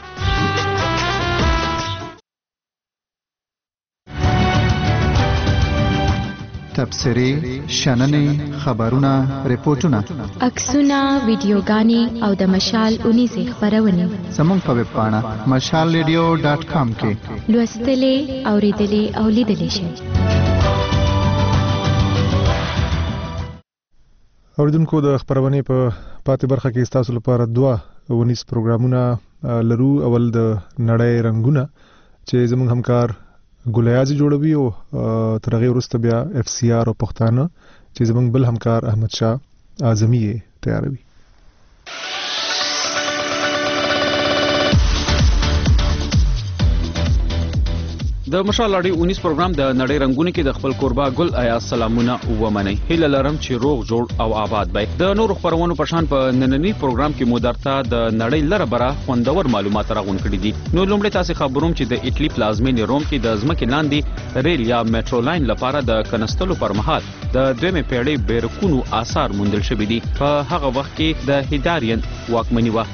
تبصرې شننې خبرونه ریپورتونه عکسونه ویډیوګانې او د مشال اونیزې خپرونې زموږ په ویب پاڼه مشال ریډیو ډاټ کام کې لوستلې اوریدلې او لیدلې شئ. اوریدونکو د خبرونې په پاتې برخه کې ستاسو لپاره دوه ونیس پروګرامونه لرو. اول د نړۍ رنگونه چې زموږ همکار ګولیازي جوړوي او تر هغې وروسته بیا اف سی آر او پښتانه چې زموږ بل همکار احمد شاه اعظمي یې تیاروي. د مشال اړې اونیس پروګرام د نړۍ رنگونه کې د خپل کوربا ګل آیا سلامونه ومني. هیله لرم چې روغ جوړ او آباد وي. د نورو خبرونو په شان په نننی پروګرام کې مو درته د نړۍ لره بره خوندور معلومات راغون کړي دي. نو لومړی تاسو خبروم چې د اټلی پلازمینې روم کې د ځمکې لاندې ریل یا میټرو لاین لپاره د کنستلو پر مهال د دویمې پیړۍ بیرکونو آثار موندل شوي دي. په هغه وخت کې د هیدارین واکمني وه.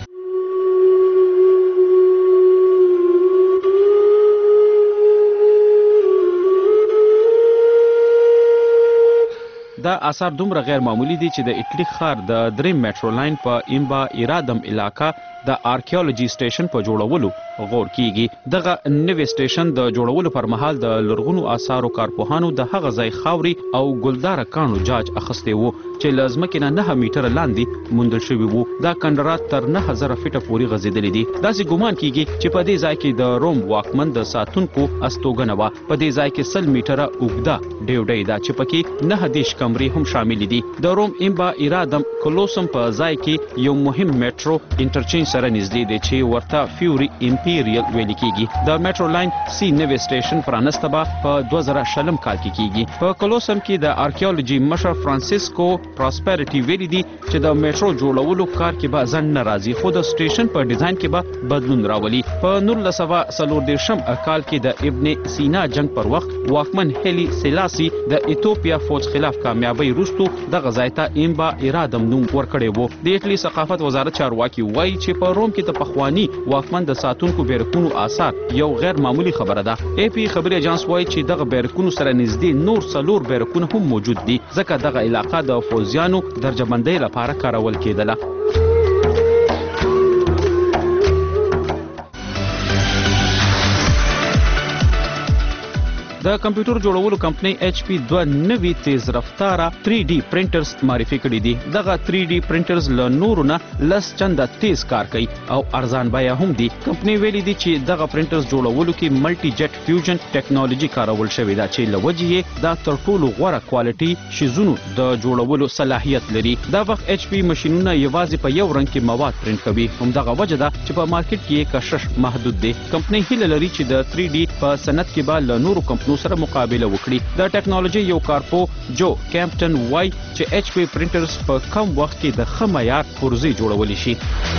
دا آثار دومره غیر معمولی دي چې د اټلی ښار د دریم میټرو لاین په ایمبا ایرادم علاقه د آرکیولوژي سټیشن په جوړولو غور کیږي. دغه نوې سټیشن د جوړولو پر مهال د لرغونو آثارو کارپوهانو د هغه ځای خاوري او ګلدار کانو جاج اخیستی وو چې له ځمکې نه نه میټره لاندې موندل شوي وو. دا کنډرات تر نه زره فیټه پورې غځېدلي دي. داسې ګمان کیږي چې په دې ځای کې د روم واکمن د ساتونکو استوګنه وه. په دې ځای کې سل میټره اوږده ډیوډۍ ده چې پکې نه دېرش کمرې هم شامل دي. د روم ایمبا ایرادم کلوسم په ځای کې یو مهم میټرو انټرچینج سره نږدې دی چې ورته فیوري امپیریل ویل کیږي. د میټرو لاین سی نوې سټیشن پرانسته به په دوه زره شلم کال کې کیږي. په کلوسم کې د آرکیولوژي مشر فرانسیسکو پراسپریټي ویلي دي چې د میټرو جوړولو کار کې به ځنډ نه راځي خو د سټیشن په ډیزاین کې به بدلون راولي. په نولس سوه څلور دېرشم کال کې د ابن سینا جنگ پر وخت واکمن هلی سلاسي د ایتوپیا فوج خلاف کامیابی وروسته دغه ځای ته ایمبا ایرادم نوم ورکړی وو. د اټلی ثقافت وزارت چارواکي وایي چې په روم کې د پخوانی واکمن د ساتونکو بیرکونو آثار یو غیر معمولی خبره ده. ای پی خبري اجانس وایي چې دغه بیرکونو سره نږدې نور څلور بیرکونه هم موجود دي ځکه دغه علاقه د فوجیانو درجه بندۍ لپاره کارول کېدله. د کمپیوټر جوړولو کمپنۍ ایچ پی دوه نوي تیز رفتاره تھری ډي پرنټرز معرفي کړي دي. دغه تھری ډي پرنټرز له نورو نه لس چنده تیز کار کوي او ارزان بیه هم دي. کمپنۍ ویلي دي چې دغه پرنټرز جوړولو کې ملټي جیټ فیوژن ټیکنالوژي کارول شوې ده چې له وجې یې دا تر ټولو غوره کوالټي شیزونو د جوړولو صلاحیت لري. دا وخت ایچ پی ماشینونه یوازې په یو رنګ کې مواد پرنټ کوي. همدغه وجه ده چې په مارکیټ کې یې کشش محدود دی. کمپنۍ هیله لري چې د تھری ډي په صنعت کې به له نورو کمپنیو سره مقابله وکړي. د ټیکنالوژي یو کارپو جو کیمپټن وای چې ایچ پی پرنټرز په کم وخت کې د ښه معیار پرزې جوړولی شي.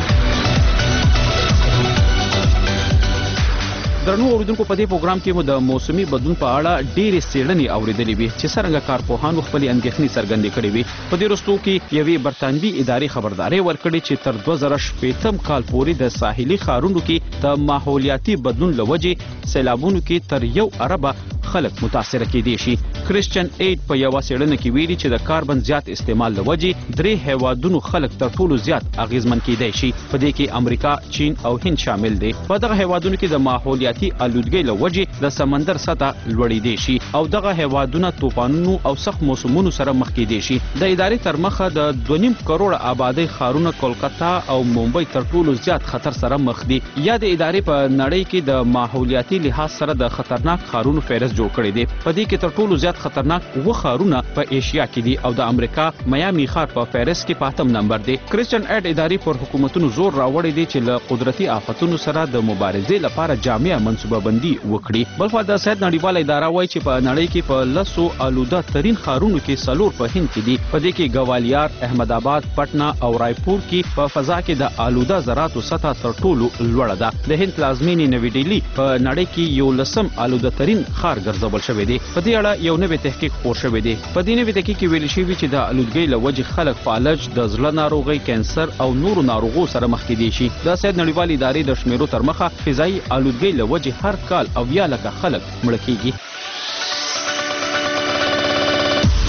درنو اوریدونکو په دې پروګرام کې مو د موسمي بدلون په اړه ډېرې څېړنې اورېدلې وې چې څرنګه کارپوهانو خپلې اندېښنې څرګندې کړې وې. په دې وروستو کې یوې برتانوي ادارې خبرداری ورکړې چې تر دوه زره شپېتم کال پورې د ساحلي ښارونو کې د ماحولیاتي بدلون له وجې سیلابونو کې تر یو اربه خلک متاثره کېدای شي. کرسچن ایډ په یوه څېړنه کې ویلي چې د کاربن زیات استعمال له وجې درې هیوادونو خلک تر ټولو زیات اغیزمن کېدای شي. په دې کې امریکا، چین او هند شامل دي. په دغه هیوادونو کې د ماحولیاتي آلودګۍ له وجې د سمندر سطح لوړېدای شي او دغه هیوادونه طوفانونو او سخت موسمونو سره مخ کېدای شي. د ادارې تر مخه د دوه نیم کروړه آبادۍ ښارونه کولکتا او ممبئی تر ټولو زیات خطر سره مخ دي. یا د ادارې په نړۍ کې د ماحولیاتي لحاظ سره د خطرناک ښارونو فهرست جوړ کړی دی. په دې کې تر ټولو زیات خطرناک اووه ښارونه په ایشیا کې دي او د امریکا میامي ښار په فهرست کې په اتم نمبر دی. کرسچن ایډ ادارې پر حکومتونو زور راوړی دی چې له قدرتي آفتونو سره د مبارزې لپاره جامع منصوبه بندي وکړي. بلخوا د صحت نړیواله اداره وایي چې په نړۍ کې په لسو آلوده ترین ښارونو کې څلور په هند کې دي. په دې کې ګوالیار، احمد آباد، پټنا او رایپور کې په فضا کې د آلوده ذراتو سطح تر ټولو لوړه ده. د هند پلازمینې نوی ډیلی په نړۍ کې یو لسم آلوده ترین ښار ګرځول شوی دی. په دې اړه یو نوی تحقیق خپور شوی دی. په دې نوی تحقیق کې ویل شوی چې د آلودګۍ له وجې خلک فالج، د زړه ناروغۍ، کینسر او نورو ناروغو سره مخ کېدای شي. د صحت نړیوالې ادارې د شمیرو تر مخه فضایي آلودګۍ له وجې هر کال اویا لکه خلک مړه کېږي.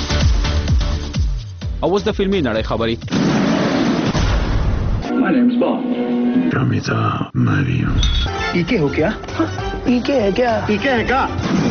او اوس د فلمي نړۍ خبري. My name's Bond. Kamita Mariam. पीके हो क्या? पीके है क्या? पीके है क्या?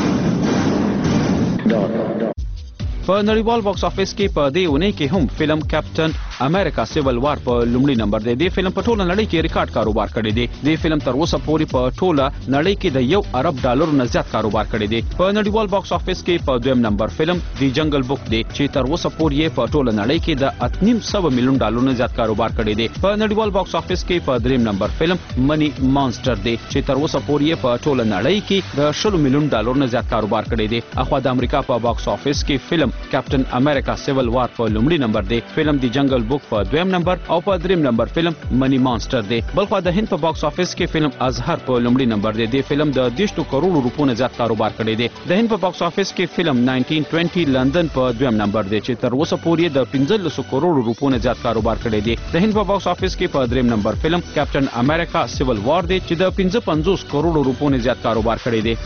په نړیوال باکس افیس کې په دې اونۍ کې هم فلم کیپټن امریکا سیول وار په لومړي نمبر دی. د فلم په ټوله نړۍ کې ریکارډ کاروبار کړی دی. د فلم تر اوسه پورې په ټوله نړۍ کې د یو ارب ډالرو نه زیات کاروبار کړی دی. په نړیوال باکس افیس کې په دویم نمبر فلم دی جنگل بوک دی چې تر اوسه پورې په ټوله نړۍ کې د اته نیم سوه میلیون ډالرو نه زیات کاروبار کړی دی. په نړیوال باکس افیس کې په دریم نمبر فلم منی مانسټر دی چې تر اوسه پورې په ټوله نړۍ کې د شل میلیون ډالرو نه زیات کاروبار کړی دی. اخوا د امریکا په باکس افیس کې فلم کیپټن امریکا سیول وار په لومړي نمبر دی. فلم دی جنگل بوک په دویم نمبر او په دریم نمبر فلم منی مانسټر دی. بلخو د هند په باکس افیس کې فلم ازهر په لومړي نمبر دی. د فلم د دیرش کروڑو روپو نه زیات کاروبار کړی دی. د هند په باکس افیس کې فلم نولس بیس لندن په دویم نمبر دی چې تر اوسه پورې د پنځلس کروڑو روپو نه زیات کاروبار کړی دی. د هند په باکس افیس کې په دریم نمبر فلم کیپټن امریکا سیول وار دی چې د پنځه پنځوس کروڑو روپو نه زیات کاروبار کړی دی.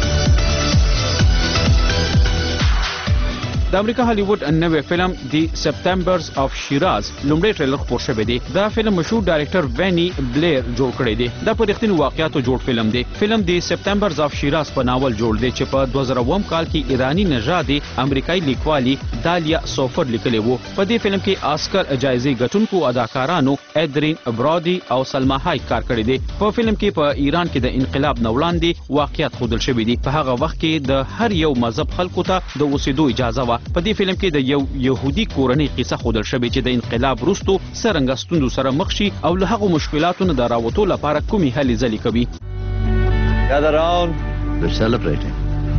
د امریکا هالیوډ نوې فلم دی سپتمبرز اف شیراز لومړی ټریلر خپور شوی دی. دا فلم مشهور ډایرکټر وینی بلیر جوړ کړی دی. دا په رښتینو واقعیاتو جوړ فلم دی. فلم دی سپتمبرز اف شیراز په ناول جوړ دی چې په دوه زره اووم کال کې ایرانی نژادي امریکایي لیکوالي دالیا سوفر لیکلی وو. په دې فلم کې آسکر جایزې ګټونکو اداکارانو ایدرین برادي او سلما هایک کار کړی دی. په فلم کې په ایران کې د انقلاب نه وړاندې واقعیت ښودل شوي دي. په هغه وخت کې د هر یو مذهب خلکو ته د اوسېدو اجازه وه. په دې فلم کې د یو يهودي کورنۍ قصه ښودل شوې چې د انقلاب وروسته څرنګه ستونزو سره مخ شي او له هغو مشکلاتو نه د راوتو لپاره کومې هلې ځلې کوي. Gather round. We're celebrating.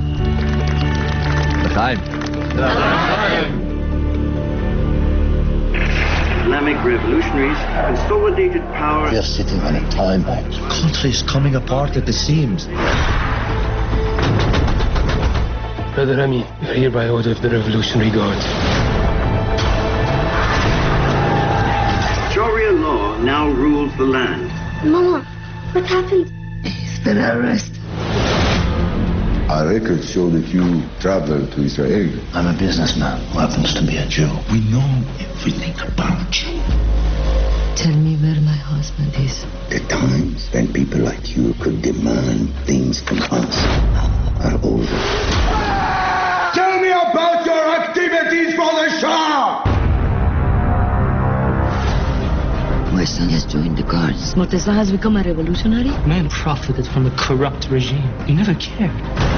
The time. The time. Islamic revolutionaries consolidated power. We are sitting on a time bomb. The country is coming apart at the seams. Brother Rami, you're here by order of the Revolutionary Guard. Sharia law now rules the land. Mama, what happened? He's been arrested. Our records show that you traveled to Israel. I'm a businessman who happens to be a Jew. We know everything about you. Tell me where my husband is. The times when people like you could demand things from us are over. Tell me about your activities for the Shah! My son has joined the guards. Murtaza has become a revolutionary? Man profited from a corrupt regime. He never cared.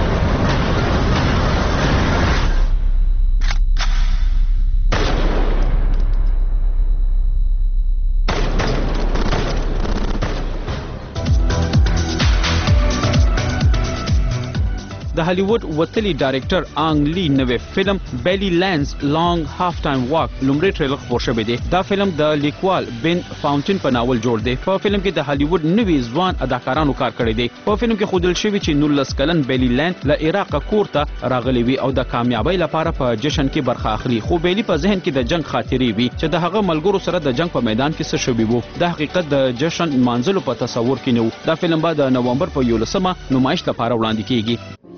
د هالیوډ وتلی ډایرکټر آنګ لی نوې فلم بیلی لینز لانګ هاف ټایم واک لومړی ټریلر خپور شوی دی. دا فلم د لیکوال بن فاونټین په ناول جوړ دی. په فلم کې د هالیوډ نوې ځوان اداکارانو کار کړی دی. په فلم کې ښودل شوي چې نولس کلن بیلی لینز له عراق کور ته راغلی وي او د کامیابۍ لپاره په جشن کې برخه اخلي. خو بیلی په ذهن کې د جنگ خاطرې وي چې د هغه ملګرو سره د جنگ په میدان کې څه شوي وو. د حقیقت د جشن مانځلو په تصور کې نه و. دا فلم به د نومبر په یولسمه نمایش لپاره وړاندې کیږي.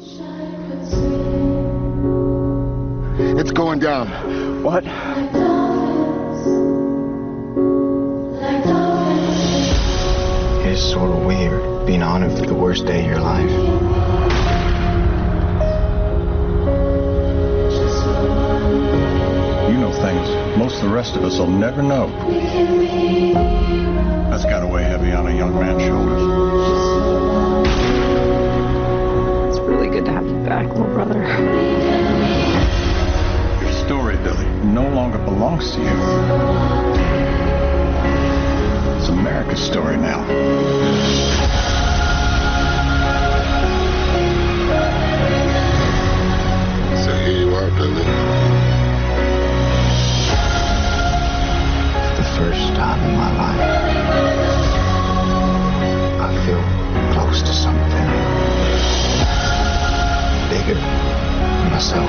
It's going down. What? It's sort of weird being honored for the worst day of your life. You know things most of the rest of us will never know. That's got to weigh heavy on a young man's shoulders. It's really good to have you back, little brother. Story, Billy, no longer belongs to you. It's America's story now. So here you are, Billy. For the first time in my life, I feel close to something bigger than myself.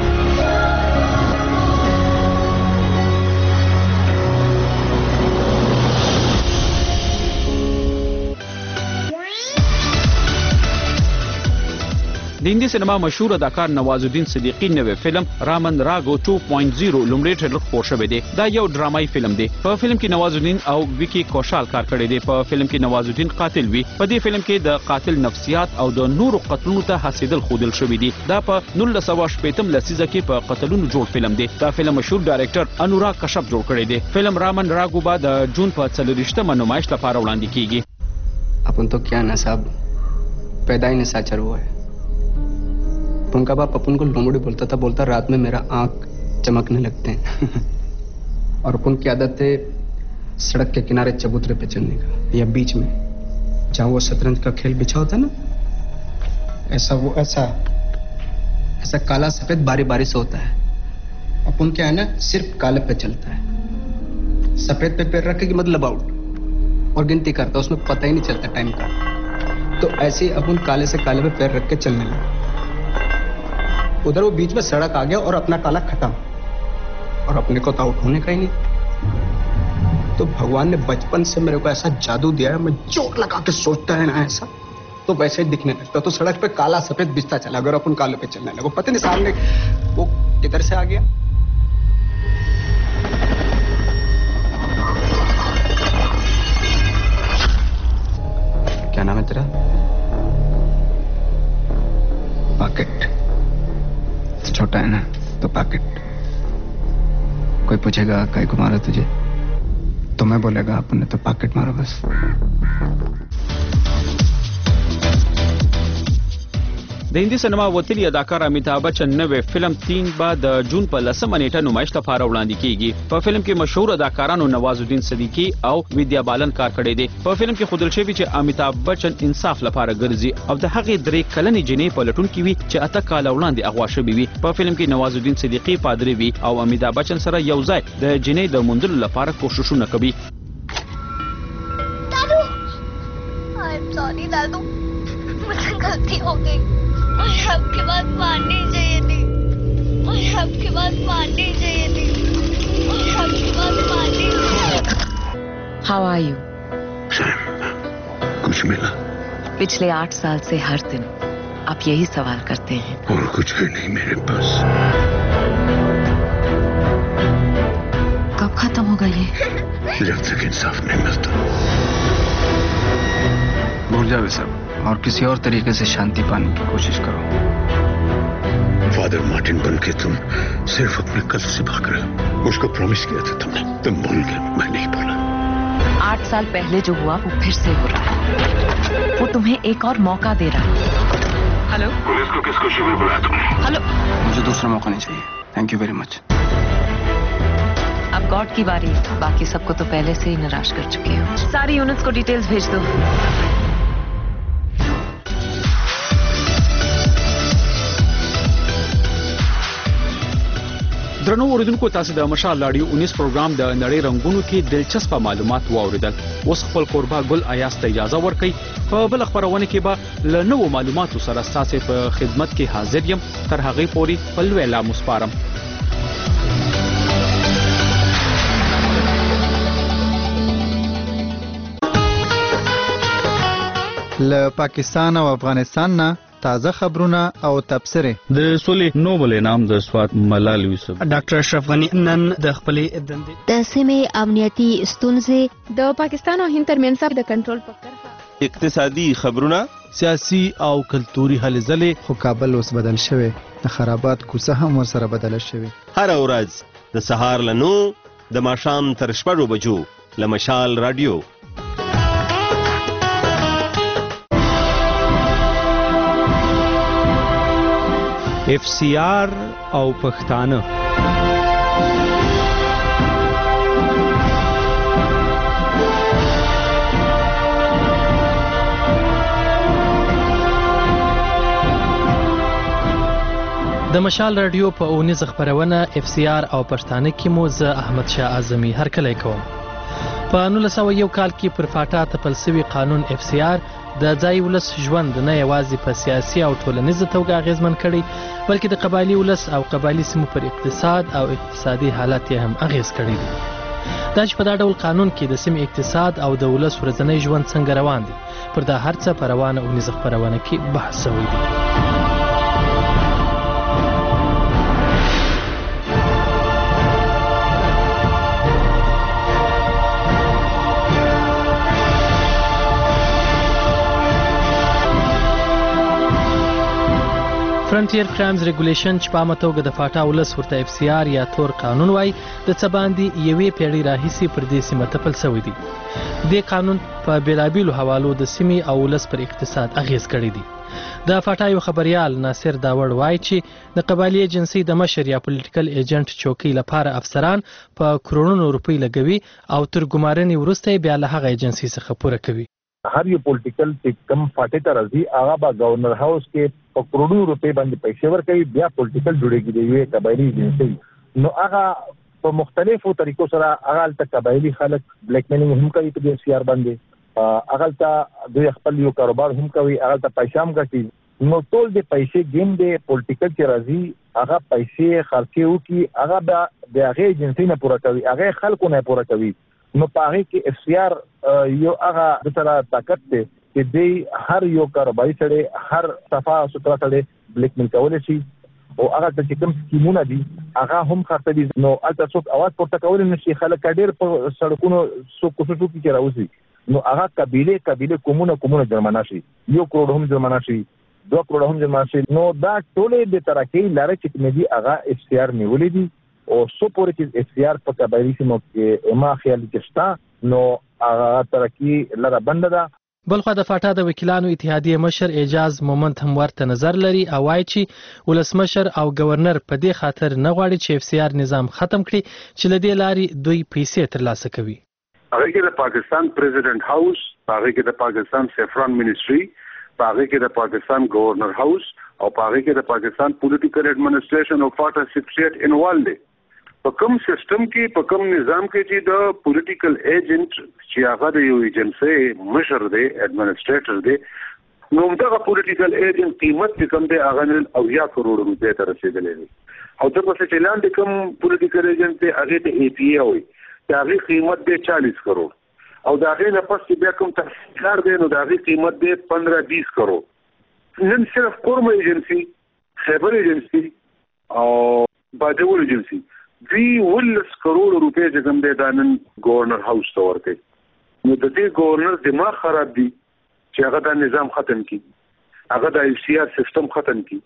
د د هندي سینما مشهور اداکار نوازالدین صدیقی نوې فلم رامن راګو ټو پوینټ زیرو لومړی ټریلر خپور شوی دی. دا یو ډرامایي فلم دی. په فلم کې نوازالدین او ویکی کوشال کار کړی دی. په فلم کې نوازالدین قاتل وي. په دې فلم کې د قاتل نفسیات او د نورو قتلونو ته حسیدل خودل شوی دی. دا په نولس سوه شپږم لسیزه کې په قتلونو جوړ فلم دی. دا فلم مشهور ډایرکټر انوراګ کشپ جوړ کړی دی. فلم رامن راګو به د جون په څلورویشتمه نمایش لپاره وړاندې کیږي. अपन तो क्या नसाब पैदा ही नसाचर हुआ है. अपन का बाप अपन को लोमड़ी बोलता था, बोलता रात में मेरा आंख चमकने लगते हैं. और अपन की आदत है सड़क के किनारे चबूतरे पे चलने का या बीच में जहां वो शतरंज का खेल बिछा होता है ना, ऐसा वो ऐसा ऐसा काला सफेद बारी बारी से होता है. अपन क्या है ना सिर्फ काले पे चलता है. सफेद पे पैर रखे कि मतलब आउट और गिनती करता, उसमें पता ही नहीं चलता टाइम का. तो ऐसे ही अपन काले से काले पे पैर रख के चलने लगे. उधर वो बीच में सड़क आ गया और अपना काला खत्म, और अपने को तो आउट होने का ही नहीं. तो भगवान ने बचपन से मेरे को ऐसा जादू दिया है, मैं जोर लगा के सोचता है ना ऐसा तो वैसे ही दिखने लगता. तो सड़क पे काला सफेद बिछता चला, अगर अपन काले पे चलने लगे पता नहीं सामने वो किधर से आ गया. क्या नाम है तेरा? पॉकेट. छोटा है ना तो पॉकेट. कोई पूछेगा कहीं को मारा तुझे तो मैं बोलेगा अपन ने तो पॉकेट मारा बस. د هندي سینما وتلی اداکار امیتابھ بچن نوې فلم تین به د جون په لسمه نیټه نمایش لپاره وړاندې کیږي. په فلم کې مشهور اداکارانو نوازالدین صدیقی او ویدیا بالن کار کړی دی. په فلم کې ښودل شوی چې امیتابھ بچن انصاف لپاره ګرځي او د هغې درې کلنې جنې په لټون کې وي چې اته کاله وړاندې اغوا شوې وي. په فلم کې نوازالدین صدیقی پادری وي او امیتابھ بچن سره یو ځای د جنې د موندلو لپاره کوششونه کوي. दादू, I'm sorry दादू, मुझसे गलती हो गई. मुझे आपके बात माननी चाहिए थी. मुझे आपकी बात माननी चाहिए थी. मुझे आपकी बात माननी चाहिए. How are you? कुछ मिला? पिछले आठ साल से हर दिन आप यही सवाल करते हैं. और कुछ है नहीं मेरे पास. कब खत्म होगा ये? जब तक इंसाफ नहीं मिलता. भूल जाओ सब और किसी और तरीके से शांति पाने की कोशिश करो. फादर मार्टिन बन के तुम सिर्फ अपने कल से भाग रहे हो. उसको प्रॉमिस किया था तुमने, तुम भूल गए, मैं नहीं भूला. आठ साल पहले जो हुआ वो फिर से हो रहा है. वो तुम्हें एक और मौका दे रहा है. हेलो, पुलिस को किसको शिविर बुलाया तुमने? हेलो, मुझे दूसरा मौका नहीं चाहिए. Thank you very much. अब गॉड की बारी. बाकी सबको तो पहले से ही निराश कर चुके हो. सारी यूनिट्स को डिटेल्स भेज दो. درنو اوریدونکو، تاسو د مشال رادیو انیس پروګرام د نړۍ رنگونو کې دلچسپ معلومات واوریدل. اوس خپل قربا ګل ایاس ته اجازه ورکړئ. په بل خبرونه کې به له نوو معلوماتو سره ستاسو په خدمت کې حاضر یم. تر هغې پورې خپل ویلا مسپارم. له پاکستان او افغانستان نه تازه خبرونه او تبصره. د سولې نوبل انعام د سوات ملال یوسف. ډاکټر اشرف غنی نن د خپلې دندې د سیمې امنیتي ستونزې د پاکستان او هند ترمنځ د کنټرول په کرښه اقتصادي خبرونه، سیاسي او کلتوري هلې ځلې. خو کابل اوس بدل شوی، د خرابات کوڅه هم ورسره بدله شوې. هر ورځ د سهار له نو د ماښام تر شپږو بجو له مشال رادیو. اف سی آر او پښتانه. د مشال رادیو په اونیز خبرونه اف سی آر او پښتانه کې مو زه احمد شاه اعظمي هرکلی کوم. په نولس سوه یو کال کې پر فاټا تپل سوي قانون اف سی آر د ځای ولس ژوند نه یوازې په سیاسي او ټولنیزه توګه اغیزمن کړی، بلکې د قبایلي ولس او قبایلي سیمو پر اقتصاد او اقتصادي حالت یې هم اغیز کړی دی. دا چې په دا ډول قانون کې د سیمې اقتصاد او د ولس ورځنی ژوند څنګه روان دی، پر دا هر څه په روانه اونیزه خپرونه کې بحث شوی دی. فرنټیر کرایمز ریګولیشن چې په عامه توګه د فاټا ولس ورته اف سی آر یا تور قانون وای د څه باندې یوې پیړۍ راهیسې پر دې سیمه تپل شوی دی. دې قانون په بېلابېلو حوالو د سیمې او ولس پر اقتصاد اغیز کړی دی. د فاټا یو خبریال ناصر داوړ وایي چې د قبایلي ایجنسۍ د مشر یا پولیټیکل ایجنټ چوکۍ لپاره افسران په کروڑونو روپۍ لګوي او تر ګمارنې وروسته یې بیا له هغه ایجنسۍ څخه پوره کوي. هر یو پولیټیکل چې کم فاټې ته راځي هغه به گورنر هاوس کې په کروڑونو روپۍ باندې پیسې ورکوي، بیا پولیټیکل جوړېږي د یوې قبایلي ایجنسۍ. نو هغه په مختلفو طریقو سره هغه هلته قبایلي خلک بلیک میلینګ هم کوي په دې اف سی آر باندې، هغه هلته دوی خپل یو کاروبار هم کوي، هغه هلته پیسې هم ګټي. نو ټول د پیسې گیم دی پولیټیکل چې راځي هغه پیسې خرڅې وکړي هغه به د هغې ایجنسۍ نه پوره کوي، هغې خلکو نه پوره کوي. نو په هغې کې اف سی آر یو هغه د سره طاقت دی چې دی هر یو کاروباري سړی هر صفا سوتره سړی بلیک میل کولی شي او هغه ته چې کوم سکیمونه دي هغه هم خرڅوي. نو هلته څوک اواز پورته کولی نه شي، خلک ډېر په سړکونو څوک کوشش وکړي چې راوځي. نو هغه قبیلې قبیلې کومونه کومونه جرمانه شي، یو کروڑ هم جرمانه شي، دوه کروڑه هم جرمانه شي. نو دا ټولې د ترقۍ لارې چې کومې دي هغه اف سی آر نیولې دي او څو پورې چې اف سی آر په قبایلي سیمو کې ما خیال کې شته نو هغه ترقي لاره بنده ده. بلخوا د فاټا د وکیلانو اتحادیې مشر اعجاز مومند هم ورته نظر لري او وایي چې ولسمشر او گورنر په دې خاطر نه غواړي چې اف سی آر نظام ختم کړي چې له دې لارې دوی پیسې ترلاسه کوي. هغه کې د پاکستان پریزیډنټ هاوس، هغه کې د پاکستان سیفران منیسټري، هغه کې د پاکستان گورنر هاوس او هغه کې د پاکستان پولیټیکل ایڈمنسټریشن او فاټا سیکریټریټ انوالو دي. په کوم سیستم کې په کوم نظام کې چې د پولیټیکل ایجنټ چې هغه د یو ایجنسۍ مشر دی ایڈمنسټریټر دی، نو دغه پولیټیکل ایجنټ قیمت چې کوم دی هغه نن اویا کروڑ روپۍ ته رسېدلی دی. او دغسې چې لاندې کوم پولیټیکل ایجنټ دی هغې ته اے پی اے وایي، د هغې قیمت دی چالیس کروڑ او د هغې نه پس چې بیا کوم تحصیلدار دی نو د هغې قیمت دی پندرہ بیس کروڑ. نن صرف کورم ایجنسي، خیبر ایجنسي او باجوړ ایجنسي دوی ولس کروڑ روپۍ چې کوم دی دا نن گورنر هاوس ته ورکوي. نو د دې گورنر دماغ خراب دی چې هغه دا نظام ختم کړي، هغه د اف سی آر سیستم ختم کړي.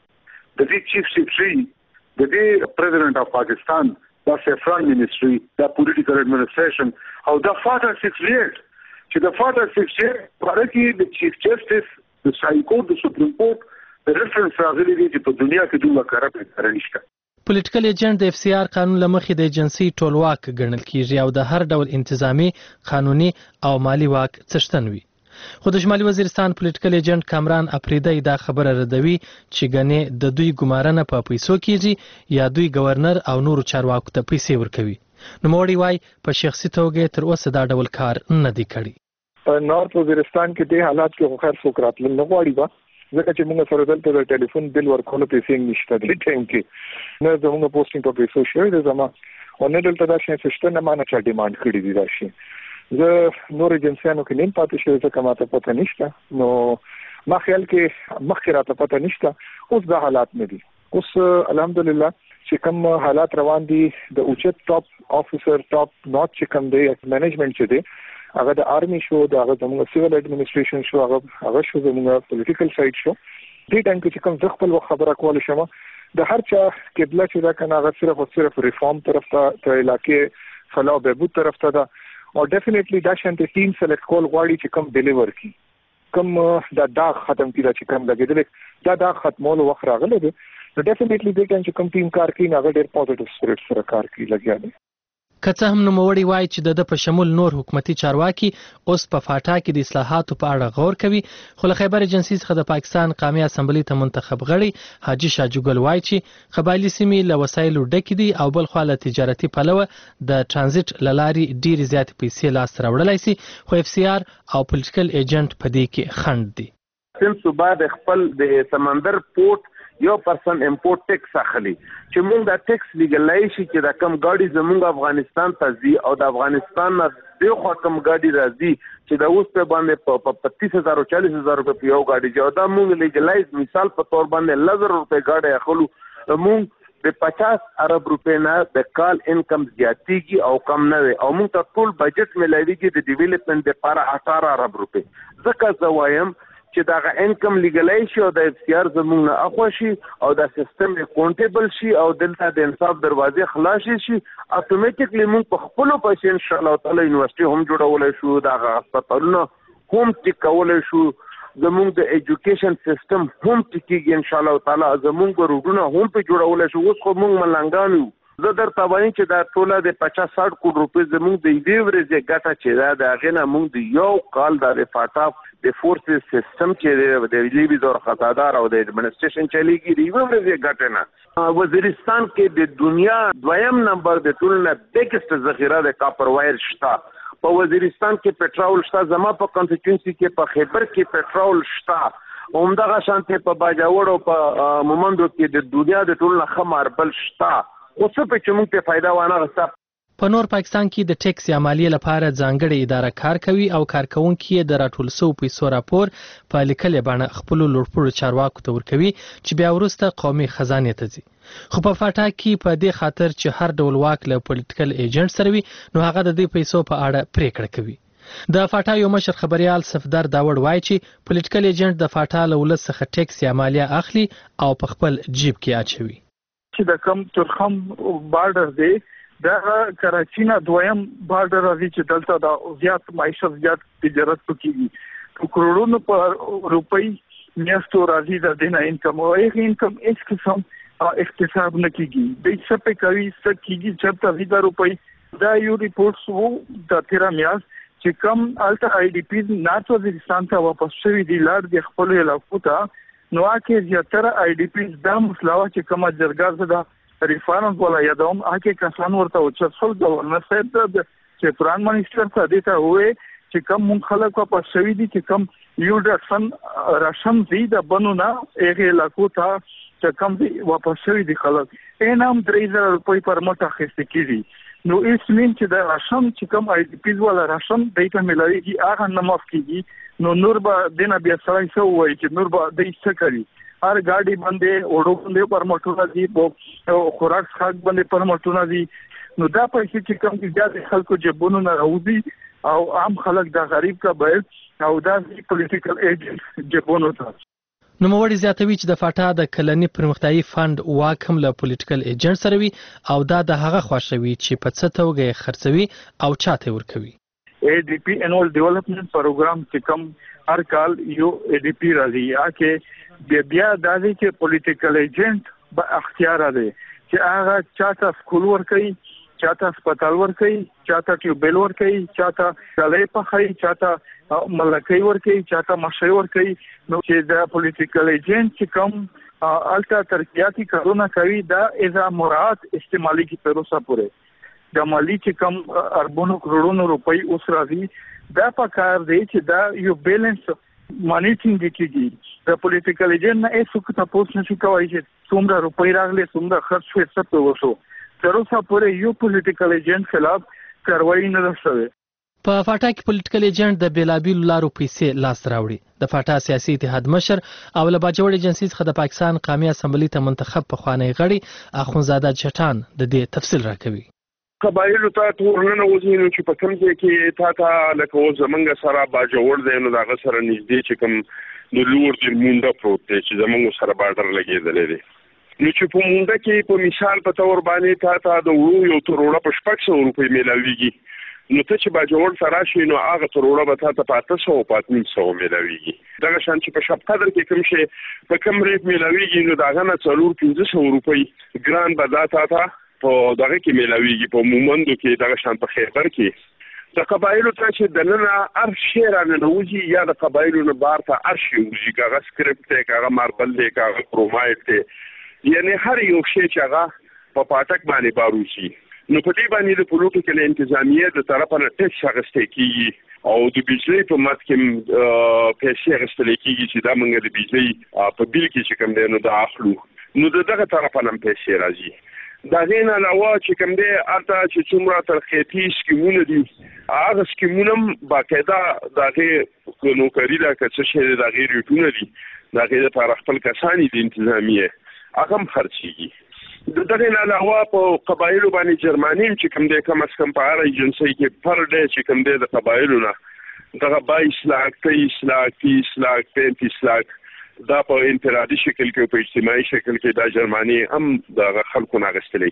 د دې چیف سیکرټري، د دې پریزیډنټ اف پاکستان، دا سیفران منیسټري، دا پولیټیکل ایڈمنسټریشن او دا فاټا سیکریټریټ چې د فاټا سیکریټریټ په اړه کې د چیف جسټس، د های کورټ، د سپریم کورټ د ریفرنس راغلي دي چې په دنیا کې دومره کرپټ اداره نشته. پولیټیکل ایجنټ د اف سی آر قانون له مخې د ایجنسۍ ټولواک ګڼل کیږي او د هر ډول انتظامی، قانوني او مالی واک څښتن وي. خو د شمالي وزیرستان پولیټیکل ایجنټ کامران اپریدی دا خبره ردوي چې ګنې د دوی ګمارنه په پیسو کیږي یا دوی گورنر او نورو چارواکو ته پیسې ورکوي. نوموړی وایي په شخصي توګه تر اوسه دا ډول کار نه دی کړی. په نارت وزیرستان کې د حالات کې خو خیر څوک راتلل نه غواړي به، ځکه چې موږ سره دلته د ټلیفون بل ورکولو پیسې نشته دې ټایم کې، نه زموږ پوسټینګ په پیسو شوی دی زما او نه دلته دا شی شته، نه ما نه چا ډیمانډ کړي دي دا شی. زه نور ایجنسیانو کې نیم پاتې شوی ځکه ماته پته نشته. نو ما خیال کې مخکې راته پته نشته، اوس دا حالات نه دي. اوس الحمدلله چې کوم حالات روان دي د اوچت ټاپ افیسر ټاپ نوټ چې کوم دی مینجمنټ چې دی هغه د آرمی شو، د هغه زموږ سیول ایڈمنسټریشن شو، هغه هغه شو زموږ پولیټیکل سایډ شو. دې ټایم کې چې کوم زه خپل وخت خبره کولی شم د هر چا قبله چې دا کنه هغه صرف او صرف ریفارم طرف ته د علاقې فلاح و بهبود طرف ته ده او ډیفینیټلی دا شانتي ټیم سلیکټ کول غواړي چې کوم ډیلیور کی کوم دا داغ ختم کړي چې کوم لګیدل دا داغ ختمولو وخت راغلی دی. نو ډیفینیټلی دې ټایم چې کوم ټیم کار کوي هغه ډېر پوزټیو سپریټ سره کار کوي لګیا دی. که څه هم نوموړی وایي چې د په شمول نور حکومتي چارواکي اوس په فاټا کې د اصلاحاتو په اړه غور کوي، خو له خیبر ایجنسۍ څخه د پاکستان قومي اسمبلی ته منتخب غړی حاجي شاجوګل وایي چې قبایلي سیمې له وسایلو ډکې دي او بلخوا له تجارتي پلوه د ټرانزیټ له لارې ډېرې زیاتې پیسې لاسته راوړلی سي، خو اف سی آر او پولیټیکل ایجنټ په دې کې خنډ دي. سند صوبه د خپل د سمندر پورټ یو پرسن امپورټ ټیکس اخلي چې موږ دا ټیکس لیګلای شي چې دا کم ګاډي زموږ افغانستان ته ځي او د افغانستان نه دغه کم ګاډي راځي چې دا اوس په باندې په پچیس هزار او چالیس هزار روپے په یو ګاډي چې دا موږ لیګلایز مثال په تور باندې لزر روپے ګاډي اخلو، موږ د پچاس ارب روپے نه د کال انکم زیاتیږي او کم نه وي او موږ ته ټول بجټ ملایويږي د ډیولپمنٹ لپاره اٹھارہ ارب روپے. ځکه زه وایم چې دا انکم لیګلای شي او د اف سی آر زموږ نه اخوا شي او دا سیستم اکاونټیبل شي او دلته د انصاف دروازې خلاص شي اتوماتیکلی موږ په خپل پیسې ان شاء الله تعالی یونیورسيټي هم جوړولای شو دا هسپتالونه هم ټیکولای شو زموږ د ایجوکیشن سیستم هم ټیکيږي ان شاء الله تعالی زموږ روډونه هم په جوړولای شو اوس خو موږ ملنګان یو زه درته وایم چې دا ټوله د پچاس ساټ کوټ روپۍ زموږ د یوې ورځې ګټه چې دا د هغې نه موږ د یو کال د رفاټا د فورسز سیستم چې د لیبي دور خطادار او د ایڈمنسټریشن چلیږي د یوې ورځې ګټه نه وزیرستان کې د دنیا دویم نمبر د ټول نه بیګسټ ذخیره د کاپر وایر شته په وزیرستان کې پټرول شته زما په کانسټیټوئنسي کې په خیبر کې پټرول شته همدغه شانتي په باجوړ او په مومندو کې د دنیا د ټول نه ښه ماربل شته خو څه په چې موږ ته فایده وانه غوښته. په نور پاکستان کې د ټیکس یا مالیې لپاره ځانګړې اداره کار کوي او کارکونکي یې د راټول شوو پیسو راپور په لیکلې بڼه خپلو لوړپوړو چارواکو ته ورکوي چې بیا وروسته قومي خزانې ته ځي. خو په فاټا کې په دې خاطر چې هر ډول واک له پولیټیکل ایجنټ سره وي نو هغه د دې پیسو په اړه پریکړه کوي. د فاټا یو مشر خبريال صفدر داوړ وایي چې پولیټیکل ایجنټ د فاټا له ولس څخه ټیکس یا مالیه اخلي او په خپل جیب کې اچوي. چې د کم ترخم بارډر دی دا کراچي نه دویم بارډر راځي چې دلته د زیات معیشت زیات تجارت کوي په کروڑونو په روپۍ میاشتو راځي د دینه انکم او هغه انکم هیڅ قسم احتساب نه کیږي د څه په کوي څه کیږي چې په ویدا روپۍ دا یو ریپورت وو د تیرا میاس چې کم الټا آی ډی پی ناتو وزیرستان ته واپس شوی دی لار د خپل علاقو ته نو کې زیاتره آی ډی پی دا مسله چې کومه جرګه زده ریفارم ولا یادوم هغه کسان ورته او چې څل گورنر صاحب د چې پران منیسټر ته دیته وې چې کوم مون خلک په شوی دي چې کوم یو ډسن راشن دی د بنونه هغه علاقو ته چې کوم دی واپس شوی دي خلک اینام درې زره روپۍ پر مټه خسته کیږي نو ایس مين چې د راشن چې کوم آی ډی پی ولا راشن دیته ملایږي هغه نه معاف کیږي نو نور به دینه بیا سړی څه وایي چې نور به د څه کوي هر ګاډي باندې وړو باندې پر موټر دي په خوراک خاک باندې پر موټر دي نو دا پیسې چې کوم دي د خلکو جیبونو نه راوځي او عام خلک د غریب کا بیل او دا پولیټیکل ایجنټ جیبونو ته نو موړي زیاتوي چې د فاټا د کلنی پرمختیایي فند واک هم له پولیټیکل ایجنټ سره وي او دا د هغه خوښوي چې په څه توګه خرڅوي او چاته ورکوي. اے ڈی پی انوال ڈیولپمنٹ پروګرام چې کوم هر کال یو اے ډی پی راځي یا کې بیا بیا د دې چې پولیټیکل ایجنټ به اختیار لري چې هغه چاته سکول ورکوي چاته هسپتال ورکوي چاته ټیوبل ورکوي چاته غلې پخای چاته ملکۍ ورکوي چاته مشي ورکوي نو چې د پولیټیکل ایجنټ چې کوم الټا ترقیاتی کارونه کوي دا اذا مراد استعمالي کی پروسه پوره د مالی چې کم اربونو کروڑونو روپۍ اوس راځي دا په کار دی چې دا یو بیلنس مانیټینګ کیږي د پولیټیکل ایجنټ نه هیڅ تاسو نشي کولی چې څومره روپۍ راغلي څومره خرج شوی څه په وشو تر اوسه پورې یو پولیټیکل ایجنټ خلاف کاروایی نه شوه. په فاټا کې پولیټیکل ایجنټ د بیلابیلو لارو پیسې لاس راوړي. د فاټا سیاسي اتحاد مشر او له باجوړ ایجنسی څخه د پاکستان قومي اسمبلی ته منتخب پخوانی غړي اخونزاده چټان د دې تفصیل راکوي. قبایلو ته تورنه وځي نو چې په کوم ځای کې تا ته لکه اوس زمونږ سره باجوړ دی نو دغه سره نږدې چې کوم د لور د مونډه پروت دی چې زمونږ سره بارډر لګېدلی دی نو چې په مونډه کې په مثال په تور باندې تا ته د وړو یو تروړه په شپږ سوه روپۍ میلاویږي نو ته چې باجوړ ته راشي نو هغه تروړه به تا ته په اته سوه په اته نیم سوه میلاویږي دغه شان چې په شب قدر کې کوم شی په کوم ریټ میلاویږي نو د هغه نه څلور پنځه سوه روپۍ ګران به دا تا ته په دغه کې میلاویږي په مومندو کې دغه شان په خیبر کې د قبایلو ته چې دننه هر شی راننوځي یا د قبایلو نه بار ته هر شی وځي که هغه سکرپټ دی که هغه ماربل دی که هغه کرومایټ دی یعنی هر یو شی چې هغه په پاټک باندې بار وځي نو په دې باندې د پولیټیکل انتظامیه د طرفه نه ټیکس اخیستل کېږي او د بجلۍ په مد کې پیسې اخیستل کېږي چې دا موږ د بجلۍ په بیل کې چې کوم دی نو دا اخلو نو د دغه طرفه نه پیسې راځي. دا غین علاوه چې کوم دی الته چې څومره ترخیتي سکیمونه دي هغه سکیمونه هم باقاعده د هغې نوکري ده که څه شی دی د هغې ریټونه دي د هغې دپاره خپل کسان دي انتظامیه هغه هم خرڅېږي. د دغې نه علاوه په قبایلو باندې جرماني چې کوم دی کم از کم په هر ایجنسۍ کې پر ډی چې کوم دی د قبایلو نه دغه بایس لاک تیس لاک تیس لاک پینتیس لاک دا په انفرادي شکل کې په اجتماعي شکل کې دا جرمانې هم د خلکو نه اخیستل